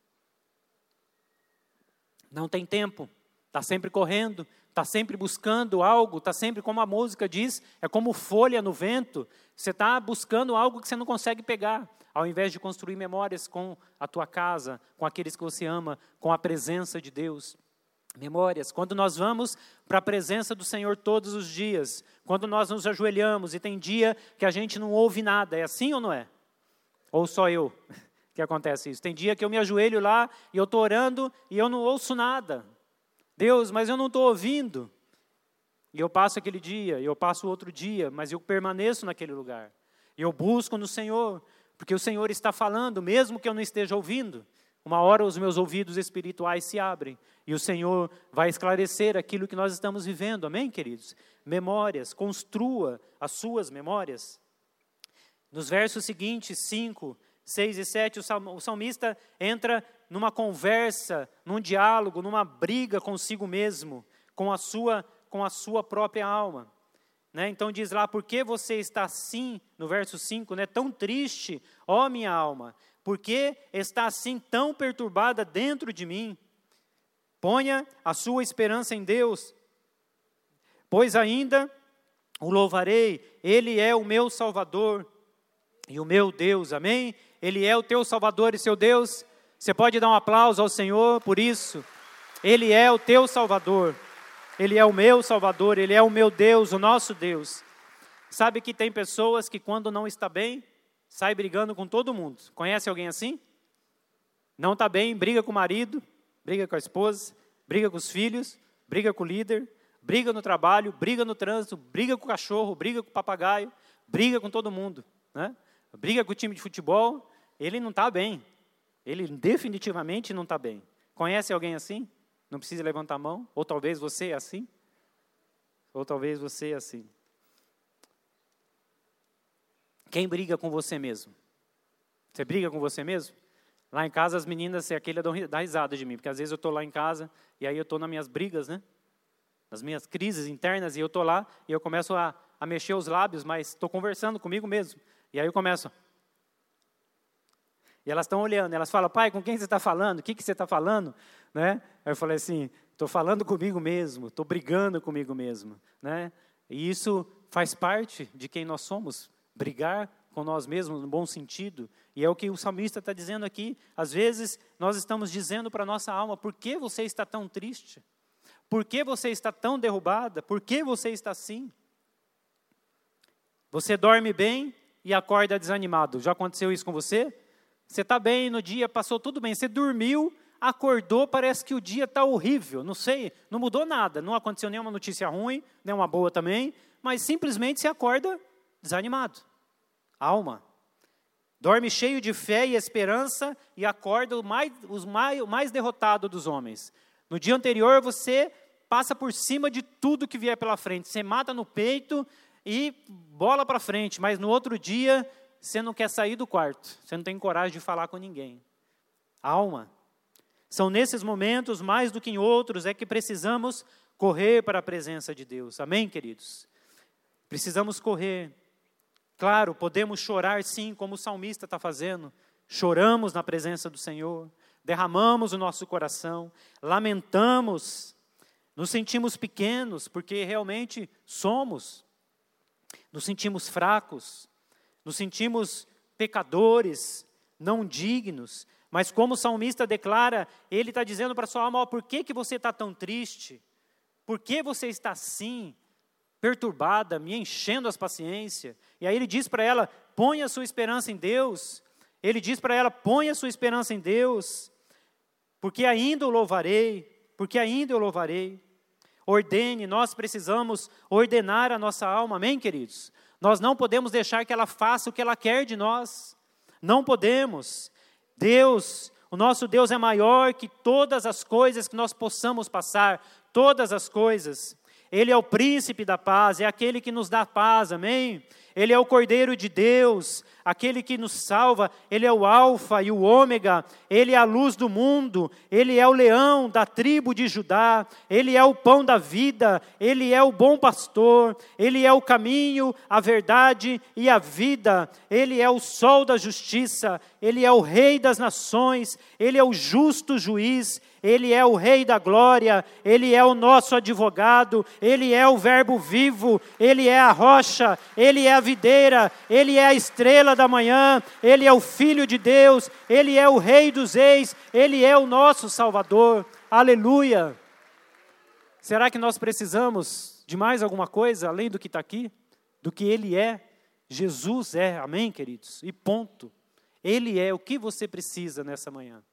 Não tem tempo, está sempre correndo, está sempre buscando algo, está sempre, como a música diz, é como folha no vento. Você está buscando algo que você não consegue pegar, ao invés de construir memórias com a tua casa, com aqueles que você ama, com a presença de Deus. Memórias, quando nós vamos para a presença do Senhor todos os dias, quando nós nos ajoelhamos e tem dia que a gente não ouve nada, é assim ou não é? Ou só eu que acontece isso? Tem dia que eu me ajoelho lá e eu estou orando e eu não ouço nada. Deus, mas eu não estou ouvindo. E eu passo aquele dia, e eu passo outro dia, mas eu permaneço naquele lugar. E eu busco no Senhor, porque o Senhor está falando, mesmo que eu não esteja ouvindo. Uma hora os meus ouvidos espirituais se abrem, e o Senhor vai esclarecer aquilo que nós estamos vivendo. Amém, queridos? Memórias, construa as suas memórias. Nos versos seguintes, cinco, seis e sete, o salmista entra numa conversa, num diálogo, numa briga consigo mesmo, com a sua, com a sua própria alma. Né? Então diz lá, por que você está assim, no verso cinco, né? Tão triste, ó minha alma? Por que está assim tão perturbada dentro de mim? Ponha a sua esperança em Deus, pois ainda o louvarei, Ele é o meu Salvador e o meu Deus, amém? Ele é o teu Salvador e seu Deus. Você pode dar um aplauso ao Senhor por isso. Ele é o teu Salvador. Ele é o meu Salvador. Ele é o meu Deus, o nosso Deus. Sabe que tem pessoas que quando não está bem, sai brigando com todo mundo. Conhece alguém assim? Não está bem, briga com o marido, briga com a esposa, briga com os filhos, briga com o líder, briga no trabalho, briga no trânsito, briga com o cachorro, briga com o papagaio, briga com todo mundo, né? Briga com o time de futebol. Ele não está bem. Ele definitivamente não está bem. Conhece alguém assim? Não precisa levantar a mão. Ou talvez você é assim. Ou talvez você é assim. Quem briga com você mesmo? Você briga com você mesmo? Lá em casa as meninas, é aquele dá risada de mim. Porque às vezes eu estou lá em casa e aí eu estou nas minhas brigas, né? Nas minhas crises internas. E eu estou lá e eu começo a, a mexer os lábios, mas estou conversando comigo mesmo. E aí eu começo... E elas estão olhando, elas falam, pai, com quem você está falando? O que, que você está falando? Né? Aí eu falei assim, estou falando comigo mesmo, estou brigando comigo mesmo. Né? E isso faz parte de quem nós somos, brigar com nós mesmos no bom sentido. E é o que o salmista está dizendo aqui. Às vezes nós estamos dizendo para a nossa alma, por que você está tão triste? Por que você está tão derrubada? Por que você está assim? Você dorme bem e acorda desanimado. Já aconteceu isso com você? Você está bem no dia, passou tudo bem. Você dormiu, acordou, parece que o dia está horrível. Não sei, não mudou nada. Não aconteceu nenhuma notícia ruim, nenhuma boa também. Mas simplesmente você acorda desanimado. Alma. Dorme cheio de fé e esperança e acorda o mais, os mais, o mais derrotado dos homens. No dia anterior você passa por cima de tudo que vier pela frente. Você mata no peito e bola para frente. Mas no outro dia... você não quer sair do quarto, você não tem coragem de falar com ninguém. Alma. São nesses momentos, mais do que em outros, é que precisamos correr para a presença de Deus. Amém, queridos? Precisamos correr. Claro, podemos chorar sim, como o salmista está fazendo. Choramos na presença do Senhor, derramamos o nosso coração, lamentamos, nos sentimos pequenos, porque realmente somos. Nos sentimos fracos. Nos sentimos pecadores, não dignos, mas como o salmista declara, ele está dizendo para a sua alma, oh, por que, que você está tão triste? Por que você está assim, perturbada, me enchendo as paciências? E aí ele diz para ela, ponha a sua esperança em Deus. Ele diz para ela, ponha a sua esperança em Deus, porque ainda o louvarei, porque ainda eu louvarei. Ordene, nós precisamos ordenar a nossa alma, amém, queridos? Nós não podemos deixar que ela faça o que ela quer de nós. Não podemos. Deus, o nosso Deus é maior que todas as coisas que nós possamos passar. Todas as coisas. Ele é o príncipe da paz, é aquele que nos dá paz, amém? Ele é o Cordeiro de Deus, aquele que nos salva. Ele é o Alfa e o Ômega, Ele é a luz do mundo, Ele é o leão da tribo de Judá, Ele é o pão da vida, Ele é o bom pastor, Ele é o caminho, a verdade e a vida, Ele é o sol da justiça, Ele é o Rei das nações, Ele é o justo juiz, Ele é o Rei da glória, Ele é o nosso advogado, Ele é o verbo vivo, Ele é a rocha, Ele é a videira, Ele é a estrela da manhã, Ele é o Filho de Deus, Ele é o Rei dos reis, Ele é o nosso Salvador. Aleluia! Será que nós precisamos de mais alguma coisa além do que está aqui? Do que Ele é? Jesus é, amém, queridos? E ponto. Ele é o que você precisa nessa manhã.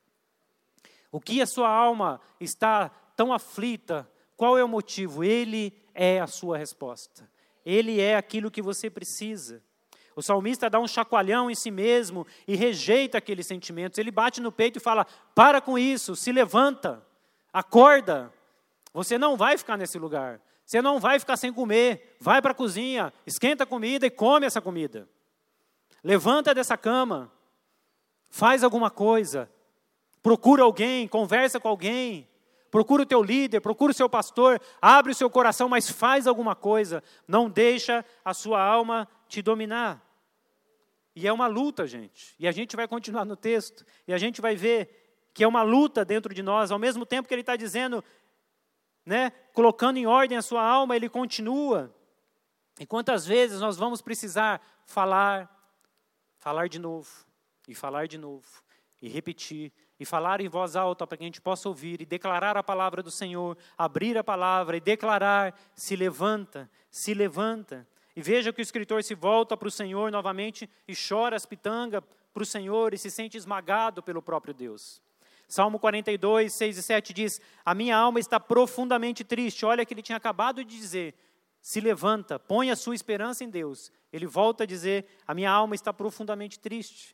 O que a sua alma está tão aflita, qual é o motivo? Ele é a sua resposta. Ele é aquilo que você precisa. O salmista dá um chacoalhão em si mesmo e rejeita aqueles sentimentos. Ele bate no peito e fala, para com isso, se levanta, acorda. Você não vai ficar nesse lugar. Você não vai ficar sem comer. Vai para a cozinha, esquenta a comida e come essa comida. Levanta dessa cama, faz alguma coisa. Procura alguém, conversa com alguém, procura o teu líder, procura o seu pastor, abre o seu coração, mas faz alguma coisa. Não deixa a sua alma te dominar. E é uma luta, gente. E a gente vai continuar no texto, e a gente vai ver que é uma luta dentro de nós, ao mesmo tempo que ele está dizendo, né, colocando em ordem a sua alma, ele continua. E quantas vezes nós vamos precisar falar, falar de novo, e falar de novo, e repetir, e falar em voz alta para que a gente possa ouvir, e declarar a palavra do Senhor, abrir a palavra e declarar, se levanta, se levanta. E veja que o escritor se volta para o Senhor novamente e chora as pitangas para o Senhor e se sente esmagado pelo próprio Deus. Salmo quarenta e dois, seis e sete diz, a minha alma está profundamente triste. Olha que ele tinha acabado de dizer, se levanta, põe a sua esperança em Deus. Ele volta a dizer, a minha alma está profundamente triste.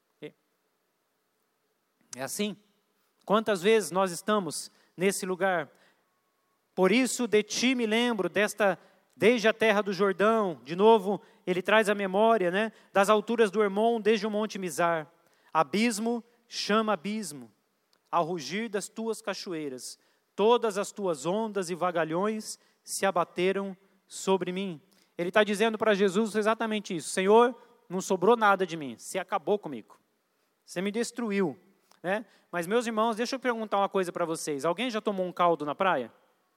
É assim. Quantas vezes nós estamos nesse lugar? Por isso de ti me lembro, desta, desde a terra do Jordão, de novo ele traz a memória, né, das alturas do Hermon, desde o monte Mizar. Abismo chama abismo, ao rugir das tuas cachoeiras, todas as tuas ondas e vagalhões se abateram sobre mim. Ele está dizendo para Jesus exatamente isso, Senhor, não sobrou nada de mim, você acabou comigo, você me destruiu. É? Mas, meus irmãos, deixa eu perguntar uma coisa para vocês. Alguém já tomou um caldo na praia?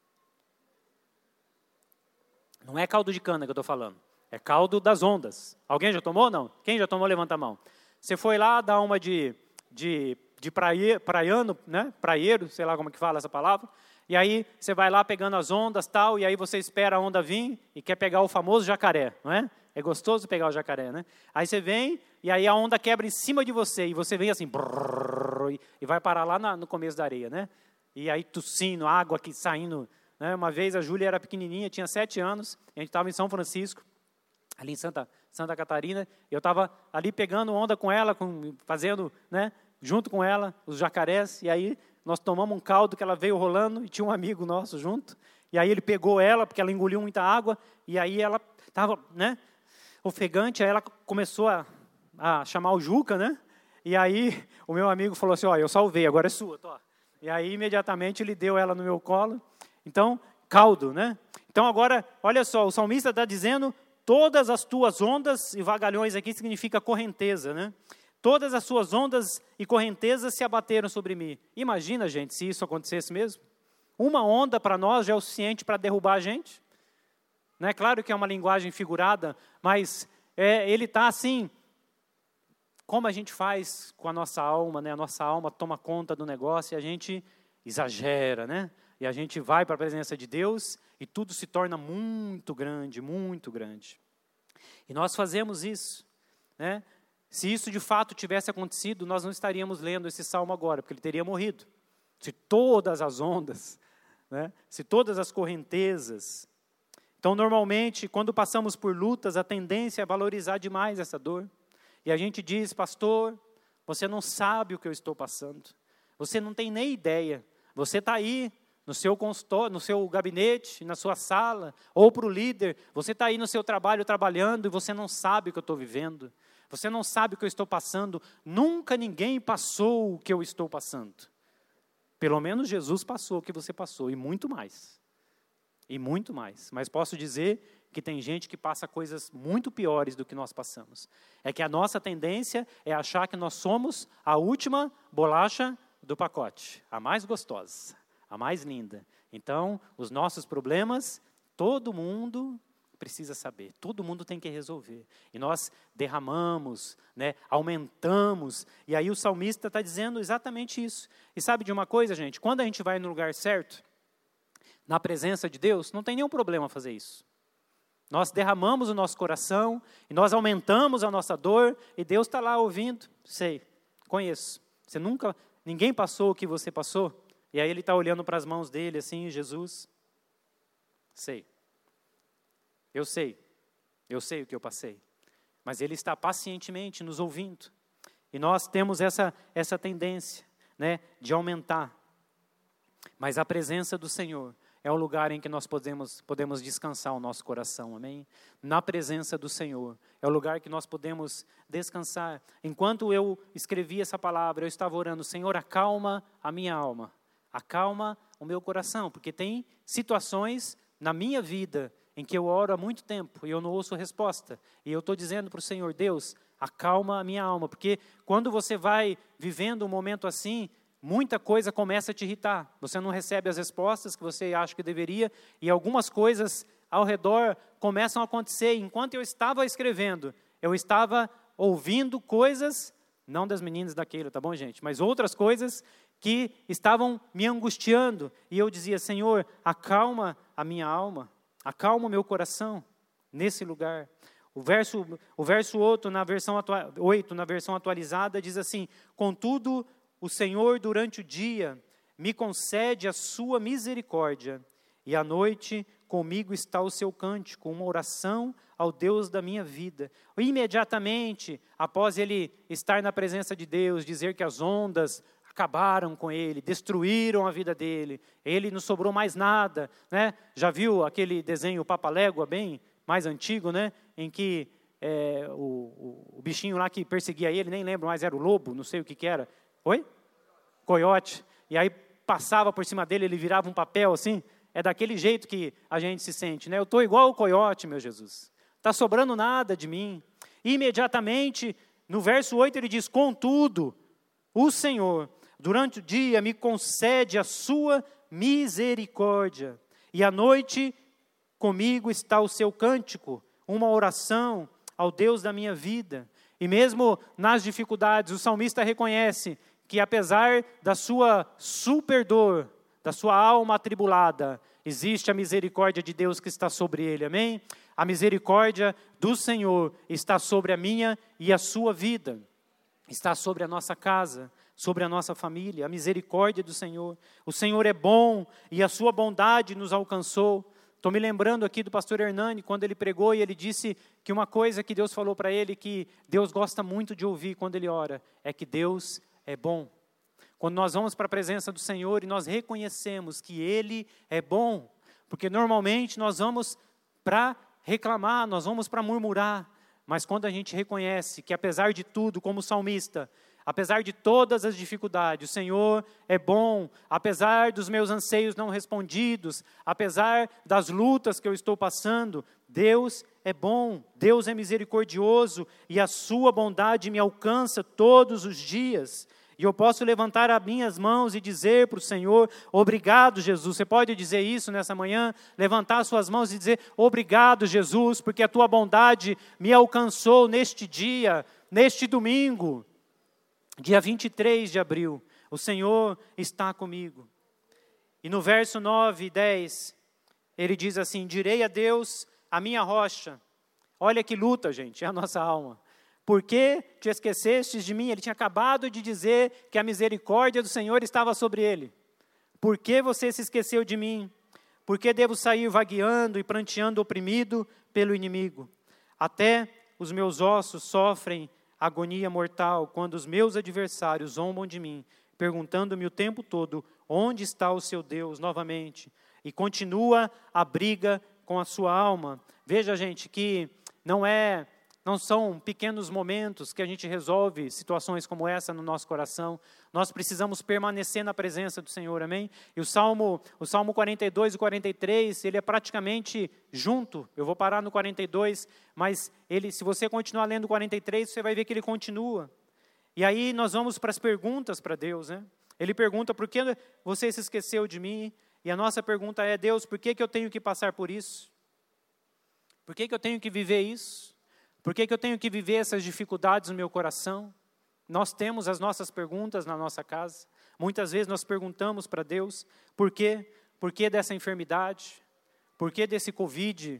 Não é caldo de cana que eu estou falando. É caldo das ondas. Alguém já tomou ou não? Quem já tomou, levanta a mão. Você foi lá dar uma de, de, de praie, praiano, né? Praieiro, sei lá como que fala essa palavra. E aí você vai lá pegando as ondas tal, e aí você espera a onda vir e quer pegar o famoso jacaré, não é? É gostoso pegar o jacaré, né? Aí você vem e aí a onda quebra em cima de você e você vem assim brrr, e vai parar lá na, no começo da areia, né? E aí tossindo, água aqui saindo, né? Uma vez a Júlia era pequenininha, tinha sete anos, a gente estava em São Francisco, ali em Santa, Santa Catarina, e eu estava ali pegando onda com ela, com, fazendo, né? Junto com ela, os jacarés, e aí nós tomamos um caldo que ela veio rolando e tinha um amigo nosso junto, e aí ele pegou ela, porque ela engoliu muita água, e aí ela estava, né? Ofegante, aí ela começou a, a chamar o Juca, né? E aí o meu amigo falou assim, ó, eu salvei, agora é sua, tô. E aí imediatamente ele deu ela no meu colo. Então, caldo, né? Então agora, olha só, o salmista está dizendo, todas as tuas ondas e vagalhões aqui significa correnteza, né? Todas as suas ondas e correntezas se abateram sobre mim. Imagina, gente, se isso acontecesse mesmo. Uma onda para nós já é o suficiente para derrubar a gente. Não é claro que é uma linguagem figurada, mas é, ele está assim, como a gente faz com a nossa alma, né? A nossa alma toma conta do negócio e a gente exagera, né? E a gente vai para a presença de Deus e tudo se torna muito grande, muito grande. E nós fazemos isso, né? Se isso de fato tivesse acontecido, nós não estaríamos lendo esse salmo agora, porque ele teria morrido. Se todas as ondas, né? Se todas as correntezas. Então, normalmente, quando passamos por lutas, a tendência é valorizar demais essa dor. E a gente diz, pastor, você não sabe o que eu estou passando. Você não tem nem ideia. Você está aí, no seu consultório, no seu gabinete, na sua sala, ou para o líder. Você está aí no seu trabalho trabalhando e você não sabe o que eu estou vivendo. Você não sabe o que eu estou passando. Nunca ninguém passou o que eu estou passando. Pelo menos Jesus passou o que você passou, e muito mais. E muito mais. Mas posso dizer que tem gente que passa coisas muito piores do que nós passamos. É que a nossa tendência é achar que nós somos a última bolacha do pacote, a mais gostosa, a mais linda. Então, os nossos problemas, todo mundo precisa saber, todo mundo tem que resolver. E nós derramamos, né, aumentamos, e aí o salmista está dizendo exatamente isso. E sabe de uma coisa, gente? Quando a gente vai no lugar certo, na presença de Deus, não tem nenhum problema fazer isso. Nós derramamos o nosso coração, e nós aumentamos a nossa dor, e Deus está lá ouvindo. Sei, conheço. Você nunca, ninguém passou o que você passou, e aí Ele está olhando para as mãos dele, assim, Jesus. Sei. Eu sei. Eu sei o que eu passei. Mas Ele está pacientemente nos ouvindo. E nós temos essa, essa tendência, né, de aumentar. Mas a presença do Senhor é o lugar em que nós podemos, podemos descansar o nosso coração, amém? Na presença do Senhor, é o lugar que nós podemos descansar. Enquanto eu escrevi essa palavra, eu estava orando, Senhor, acalma a minha alma, acalma o meu coração, porque tem situações na minha vida em que eu oro há muito tempo e eu não ouço resposta. E eu estou dizendo para o Senhor, Deus, acalma a minha alma, porque quando você vai vivendo um momento assim, muita coisa começa a te irritar. Você não recebe as respostas que você acha que deveria, e algumas coisas ao redor começam a acontecer. Enquanto eu estava escrevendo, eu estava ouvindo coisas, não das meninas daquilo, tá bom, gente? Mas outras coisas que estavam me angustiando. E eu dizia, Senhor, acalma a minha alma, acalma o meu coração nesse lugar. O verso, o verso oito, na versão atua, oito, na versão atualizada, diz assim, contudo, o Senhor, durante o dia, me concede a sua misericórdia, e à noite comigo está o seu cântico, uma oração ao Deus da minha vida. Imediatamente, após ele estar na presença de Deus, dizer que as ondas acabaram com ele, destruíram a vida dele, ele não sobrou mais nada, né? Já viu aquele desenho Papalégua, bem mais antigo, né? Em que é, o, o, o bichinho lá que perseguia ele, nem lembro mais, era o lobo, não sei o que que era. Oi? Coiote. E aí passava por cima dele, ele virava um papel assim. É daquele jeito que a gente se sente, né? Eu estou igual o coiote, meu Jesus. Está sobrando nada de mim. E imediatamente, no verso oito, ele diz, contudo, o Senhor, durante o dia, me concede a sua misericórdia. E à noite, comigo está o seu cântico, uma oração ao Deus da minha vida. E mesmo nas dificuldades, o salmista reconhece que apesar da sua super dor, da sua alma atribulada, existe a misericórdia de Deus que está sobre ele, amém? A misericórdia do Senhor está sobre a minha e a sua vida, está sobre a nossa casa, sobre a nossa família, a misericórdia do Senhor. O Senhor é bom e a sua bondade nos alcançou. Estou me lembrando aqui do pastor Hernani, quando ele pregou e ele disse que uma coisa que Deus falou para ele, que Deus gosta muito de ouvir quando ele ora, é que Deus é bom. Quando nós vamos para a presença do Senhor e nós reconhecemos que Ele é bom, porque normalmente nós vamos para reclamar, nós vamos para murmurar, mas quando a gente reconhece que apesar de tudo, como salmista, apesar de todas as dificuldades, o Senhor é bom, apesar dos meus anseios não respondidos, apesar das lutas que eu estou passando, Deus é bom, Deus é misericordioso e a sua bondade me alcança todos os dias. E eu posso levantar as minhas mãos e dizer para o Senhor, obrigado, Jesus. Você pode dizer isso nessa manhã? Levantar as suas mãos e dizer, obrigado, Jesus, porque a tua bondade me alcançou neste dia, neste domingo, dia vinte e três de abril. O Senhor está comigo. E no verso nove e dez, ele diz assim, direi a Deus, a minha rocha. Olha que luta, gente, é a nossa alma. Por que te esquecestes de mim? Ele tinha acabado de dizer que a misericórdia do Senhor estava sobre ele. Por que você se esqueceu de mim? Por que devo sair vagueando e pranteando oprimido pelo inimigo? Até os meus ossos sofrem agonia mortal quando os meus adversários zombam de mim, perguntando-me o tempo todo, Onde está o seu Deus? Novamente. E continua a briga com a sua alma. Veja, gente, que não é... Não são pequenos momentos que a gente resolve situações como essa no nosso coração. Nós precisamos permanecer na presença do Senhor, amém? E o Salmo, o Salmo quarenta e dois e quarenta e três, ele é praticamente junto. Eu vou parar no quarenta e dois, mas ele, se você continuar lendo o quarenta e três, você vai ver que ele continua. E aí nós vamos para as perguntas para Deus, né? Ele pergunta, por que você se esqueceu de mim? E a nossa pergunta é, Deus, por que, que eu tenho que passar por isso? Por que, que eu tenho que viver isso? Por que, que eu tenho que viver essas dificuldades no meu coração? Nós temos as nossas perguntas na nossa casa. Muitas vezes nós perguntamos para Deus, por quê? Por que dessa enfermidade? Por que desse Covid?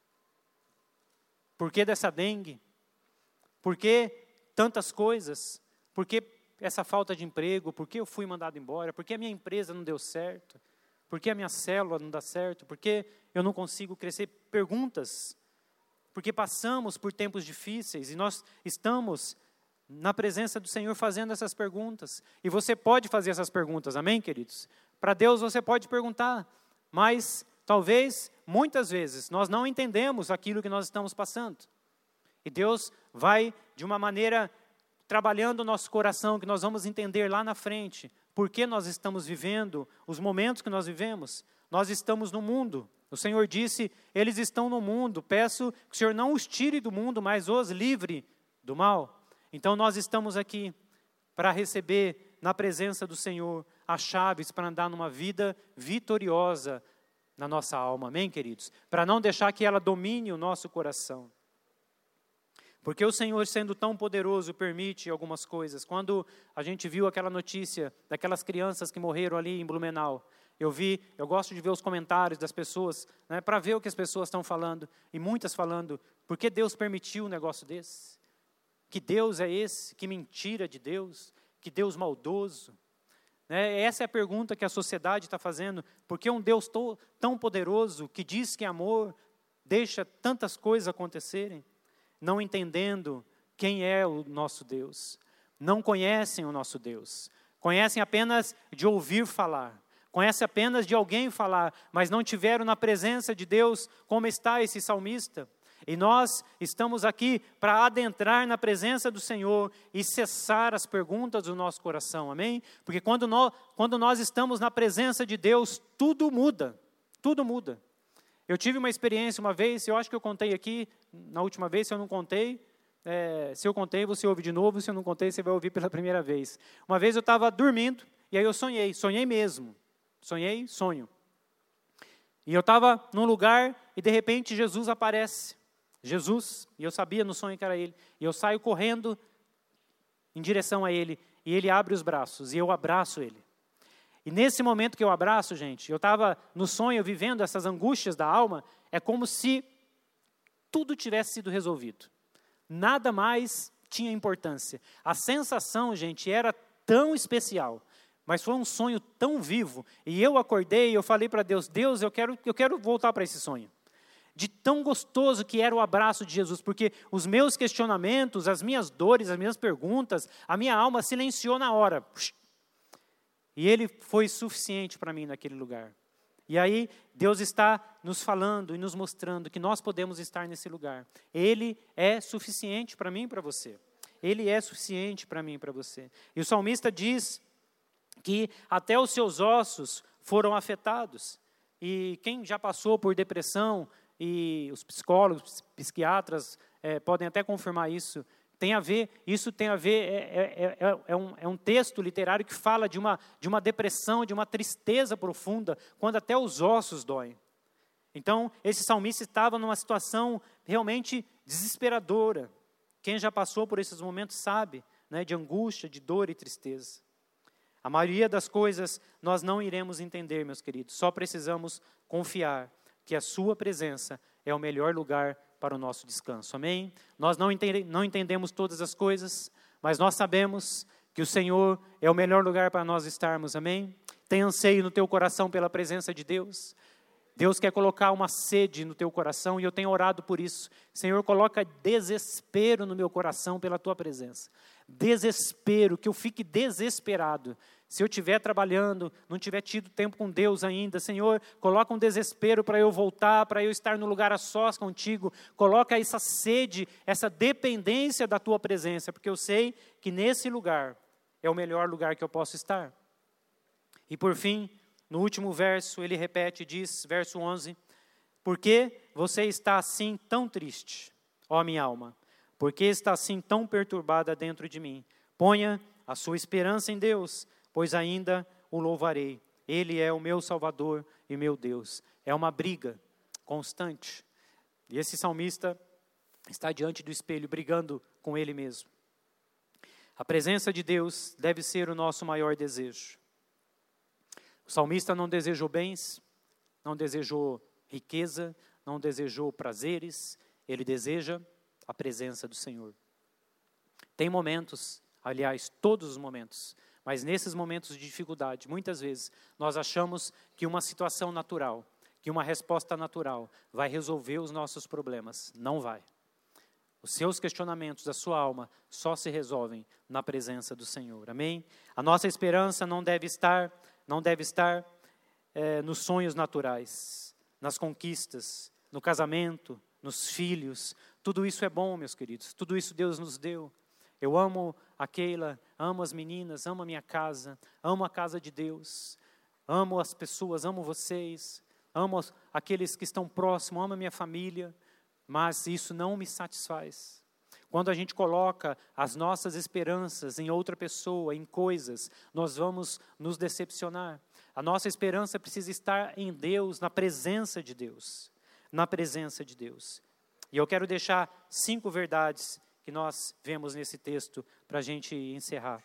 Por que dessa dengue? Por que tantas coisas? Por que essa falta de emprego? Por que eu fui mandado embora? Por que a minha empresa não deu certo? Por que a minha célula não dá certo? Por que eu não consigo crescer? Perguntas. Porque passamos por tempos difíceis e nós estamos na presença do Senhor fazendo essas perguntas. E você pode fazer essas perguntas, amém, queridos? Para Deus você pode perguntar, mas talvez, muitas vezes, nós não entendemos aquilo que nós estamos passando. E Deus vai, de uma maneira, trabalhando o nosso coração, que nós vamos entender lá na frente, por que nós estamos vivendo, os momentos que nós vivemos. Nós estamos no mundo. O Senhor disse, eles estão no mundo, peço que o Senhor não os tire do mundo, mas os livre do mal. Então nós estamos aqui para receber na presença do Senhor as chaves para andar numa vida vitoriosa na nossa alma, amém, queridos? Para não deixar que ela domine o nosso coração. Porque o Senhor, sendo tão poderoso, permite algumas coisas. Quando a gente viu aquela notícia daquelas crianças que morreram ali em Blumenau, eu vi, eu gosto de ver os comentários das pessoas, né, para ver o que as pessoas estão falando, e muitas falando, por que Deus permitiu um negócio desse? Que Deus é esse? Que mentira de Deus? Que Deus maldoso? Né, essa é a pergunta que a sociedade está fazendo, por que um Deus to, tão poderoso, que diz que é amor, deixa tantas coisas acontecerem? Não entendendo quem é o nosso Deus. Não conhecem o nosso Deus. Conhecem apenas de ouvir falar. Conhecem apenas de alguém falar, mas não tiveram na presença de Deus como está esse salmista. E nós estamos aqui para adentrar na presença do Senhor e cessar as perguntas do nosso coração, amém? Porque quando nós, quando nós estamos na presença de Deus, tudo muda, tudo muda. Eu tive uma experiência uma vez, eu acho que eu contei aqui, na última vez, se eu não contei, é, se eu contei, você ouve de novo, se eu não contei, você vai ouvir pela primeira vez. Uma vez eu estava dormindo, e aí eu sonhei, sonhei mesmo, sonhei, sonho. E eu estava num lugar, e de repente Jesus aparece, Jesus, e eu sabia no sonho que era Ele, e eu saio correndo em direção a Ele, e Ele abre os braços, e eu abraço Ele. E nesse momento que eu abraço, gente, eu estava no sonho, vivendo essas angústias da alma, é como se tudo tivesse sido resolvido. Nada mais tinha importância. A sensação, gente, era tão especial, mas foi um sonho tão vivo. E eu acordei e eu falei para Deus, Deus, eu quero, eu quero voltar para esse sonho. De tão gostoso que era o abraço de Jesus, porque os meus questionamentos, as minhas dores, as minhas perguntas, a minha alma silenciou na hora. E Ele foi suficiente para mim naquele lugar. E aí, Deus está nos falando e nos mostrando que nós podemos estar nesse lugar. Ele é suficiente para mim e para você. Ele é suficiente para mim e para você. E o salmista diz que até os seus ossos foram afetados. E quem já passou por depressão, e os psicólogos, psiquiatras é, podem até confirmar isso, tem a ver, isso tem a ver, é, é, é, é, um, é um texto literário que fala de uma, de uma depressão, de uma tristeza profunda, quando até os ossos doem. Então, esse salmista estava numa situação realmente desesperadora. Quem já passou por esses momentos sabe, né, de angústia, de dor e tristeza. A maioria das coisas nós não iremos entender, meus queridos, só precisamos confiar que a sua presença é o melhor lugar para o nosso descanso, amém? Nós não, entende, não entendemos todas as coisas, mas nós sabemos que o Senhor é o melhor lugar para nós estarmos, amém? Tem anseio no teu coração pela presença de Deus? Deus quer colocar uma sede no teu coração e eu tenho orado por isso. Senhor, coloca desespero no meu coração pela tua presença. Desespero, que eu fique desesperado. Se eu estiver trabalhando, não tiver tido tempo com Deus ainda, Senhor, coloca um desespero para eu voltar, para eu estar no lugar a sós contigo. Coloca essa sede, essa dependência da tua presença, porque eu sei que nesse lugar é o melhor lugar que eu posso estar. E por fim, no último verso, ele repete, diz, verso onze, por que você está assim tão triste, ó minha alma? Por que está assim tão perturbada dentro de mim? Ponha a sua esperança em Deus, pois ainda o louvarei. Ele é o meu Salvador e meu Deus. É uma briga constante. E esse salmista está diante do espelho, brigando com ele mesmo. A presença de Deus deve ser o nosso maior desejo. O salmista não desejou bens, não desejou riqueza, não desejou prazeres, ele deseja a presença do Senhor. Tem momentos, aliás, todos os momentos, mas nesses momentos de dificuldade, muitas vezes, nós achamos que uma situação natural, que uma resposta natural vai resolver os nossos problemas. Não vai. Os seus questionamentos, a sua alma, só se resolvem na presença do Senhor. Amém? A nossa esperança não deve estar, não deve estar é, nos sonhos naturais, nas conquistas, no casamento, nos filhos. Tudo isso é bom, meus queridos. Tudo isso Deus nos deu. Eu amo a Keila, amo as meninas, amo a minha casa, amo a casa de Deus, amo as pessoas, amo vocês, amo aqueles que estão próximos, amo a minha família, mas isso não me satisfaz. Quando a gente coloca as nossas esperanças em outra pessoa, em coisas, nós vamos nos decepcionar. A nossa esperança precisa estar em Deus, na presença de Deus, na presença de Deus. E eu quero deixar cinco verdades que nós vemos nesse texto para a gente encerrar.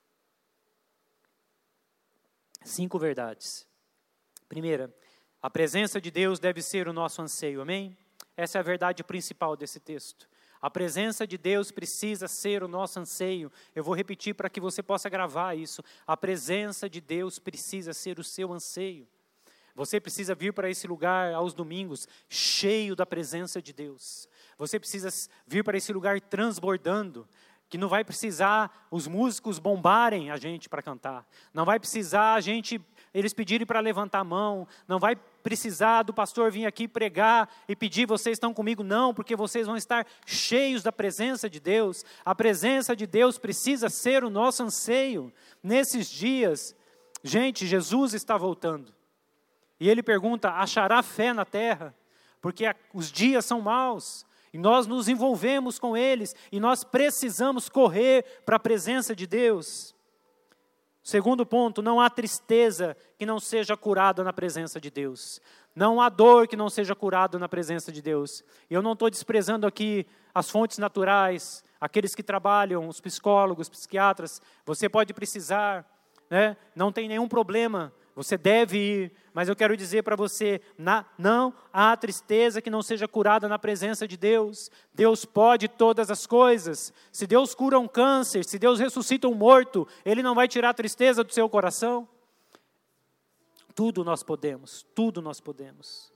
Cinco verdades. Primeira, a presença de Deus deve ser o nosso anseio, amém? Essa é a verdade principal desse texto. A presença de Deus precisa ser o nosso anseio. Eu vou repetir para que você possa gravar isso. A presença de Deus precisa ser o seu anseio. Você precisa vir para esse lugar aos domingos cheio da presença de Deus. Você precisa vir para esse lugar transbordando, que não vai precisar os músicos bombarem a gente para cantar. Não vai precisar a gente, eles pedirem para levantar a mão. Não vai precisar do pastor vir aqui pregar e pedir, vocês estão comigo? Não, porque vocês vão estar cheios da presença de Deus. A presença de Deus precisa ser o nosso anseio. Nesses dias, gente, Jesus está voltando. E ele pergunta, achará fé na terra? Porque os dias são maus. E nós nos envolvemos com eles. E nós precisamos correr para a presença de Deus. Segundo ponto, não há tristeza que não seja curada na presença de Deus. Não há dor que não seja curada na presença de Deus. E eu não estou desprezando aqui as fontes naturais, aqueles que trabalham, os psicólogos, psiquiatras. Você pode precisar, né? Não tem nenhum problema. Você deve ir, mas eu quero dizer para você, na, não há tristeza que não seja curada na presença de Deus. Deus pode todas as coisas. Se Deus cura um câncer, se Deus ressuscita um morto, Ele não vai tirar a tristeza do seu coração? Tudo nós podemos, tudo nós podemos.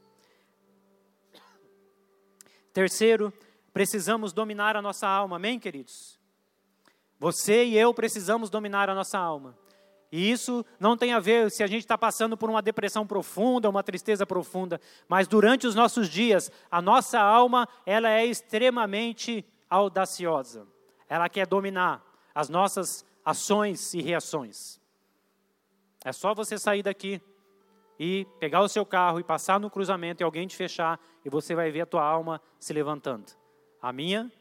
Terceiro, precisamos dominar a nossa alma, amém, queridos? Você e eu precisamos dominar a nossa alma. E isso não tem a ver se a gente está passando por uma depressão profunda, uma tristeza profunda, mas durante os nossos dias, a nossa alma, ela é extremamente audaciosa. Ela quer dominar as nossas ações e reações. É só você sair daqui e pegar o seu carro e passar no cruzamento e alguém te fechar e você vai ver a tua alma se levantando. A minha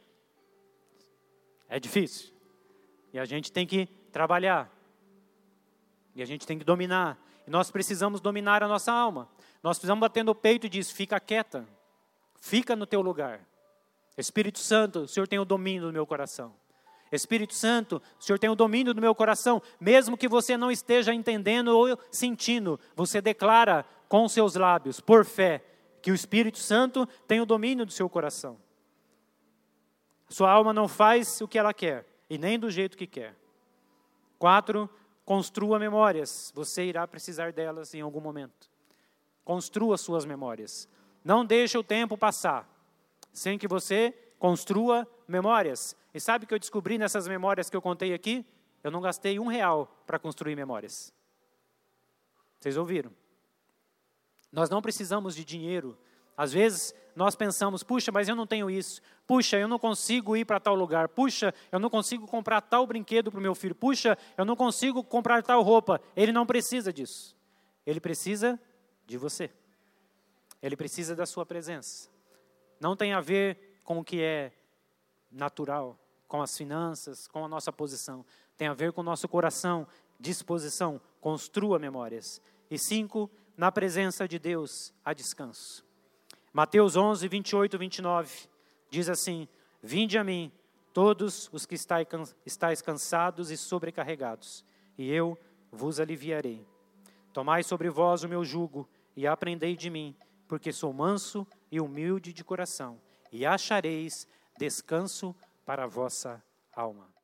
é difícil. E a gente tem que trabalhar. E a gente tem que dominar. E nós precisamos dominar a nossa alma. Nós precisamos bater no peito e dizer, fica quieta. Fica no teu lugar. Espírito Santo, o Senhor tem o domínio do meu coração. Espírito Santo, o Senhor tem o domínio do meu coração. Mesmo que você não esteja entendendo ou sentindo, você declara com seus lábios, por fé, que o Espírito Santo tem o domínio do seu coração. Sua alma não faz o que ela quer, e nem do jeito que quer. Quatro, construa memórias. Você irá precisar delas em algum momento. Construa suas memórias. Não deixe o tempo passar sem que você construa memórias. E sabe o que eu descobri nessas memórias que eu contei aqui? Eu eu não gastei um real para construir memórias. Vocês ouviram? Nós não precisamos de dinheiro. Às vezes, nós pensamos, puxa, mas eu não tenho isso. Puxa, eu não consigo ir para tal lugar. Puxa, eu não consigo comprar tal brinquedo para o meu filho. Puxa, eu não consigo comprar tal roupa. Ele não precisa disso. Ele precisa de você. Ele precisa da sua presença. Não tem a ver com o que é natural, com as finanças, com a nossa posição. Tem a ver com o nosso coração, disposição. Construa memórias. E cinco, na presença de Deus há descanso. Mateus onze, vinte e oito, vinte e nove, diz assim: vinde a mim, todos os que estáis cansados e sobrecarregados, e eu vos aliviarei. Tomai sobre vós o meu jugo, e aprendei de mim, porque sou manso e humilde de coração, e achareis descanso para a vossa alma.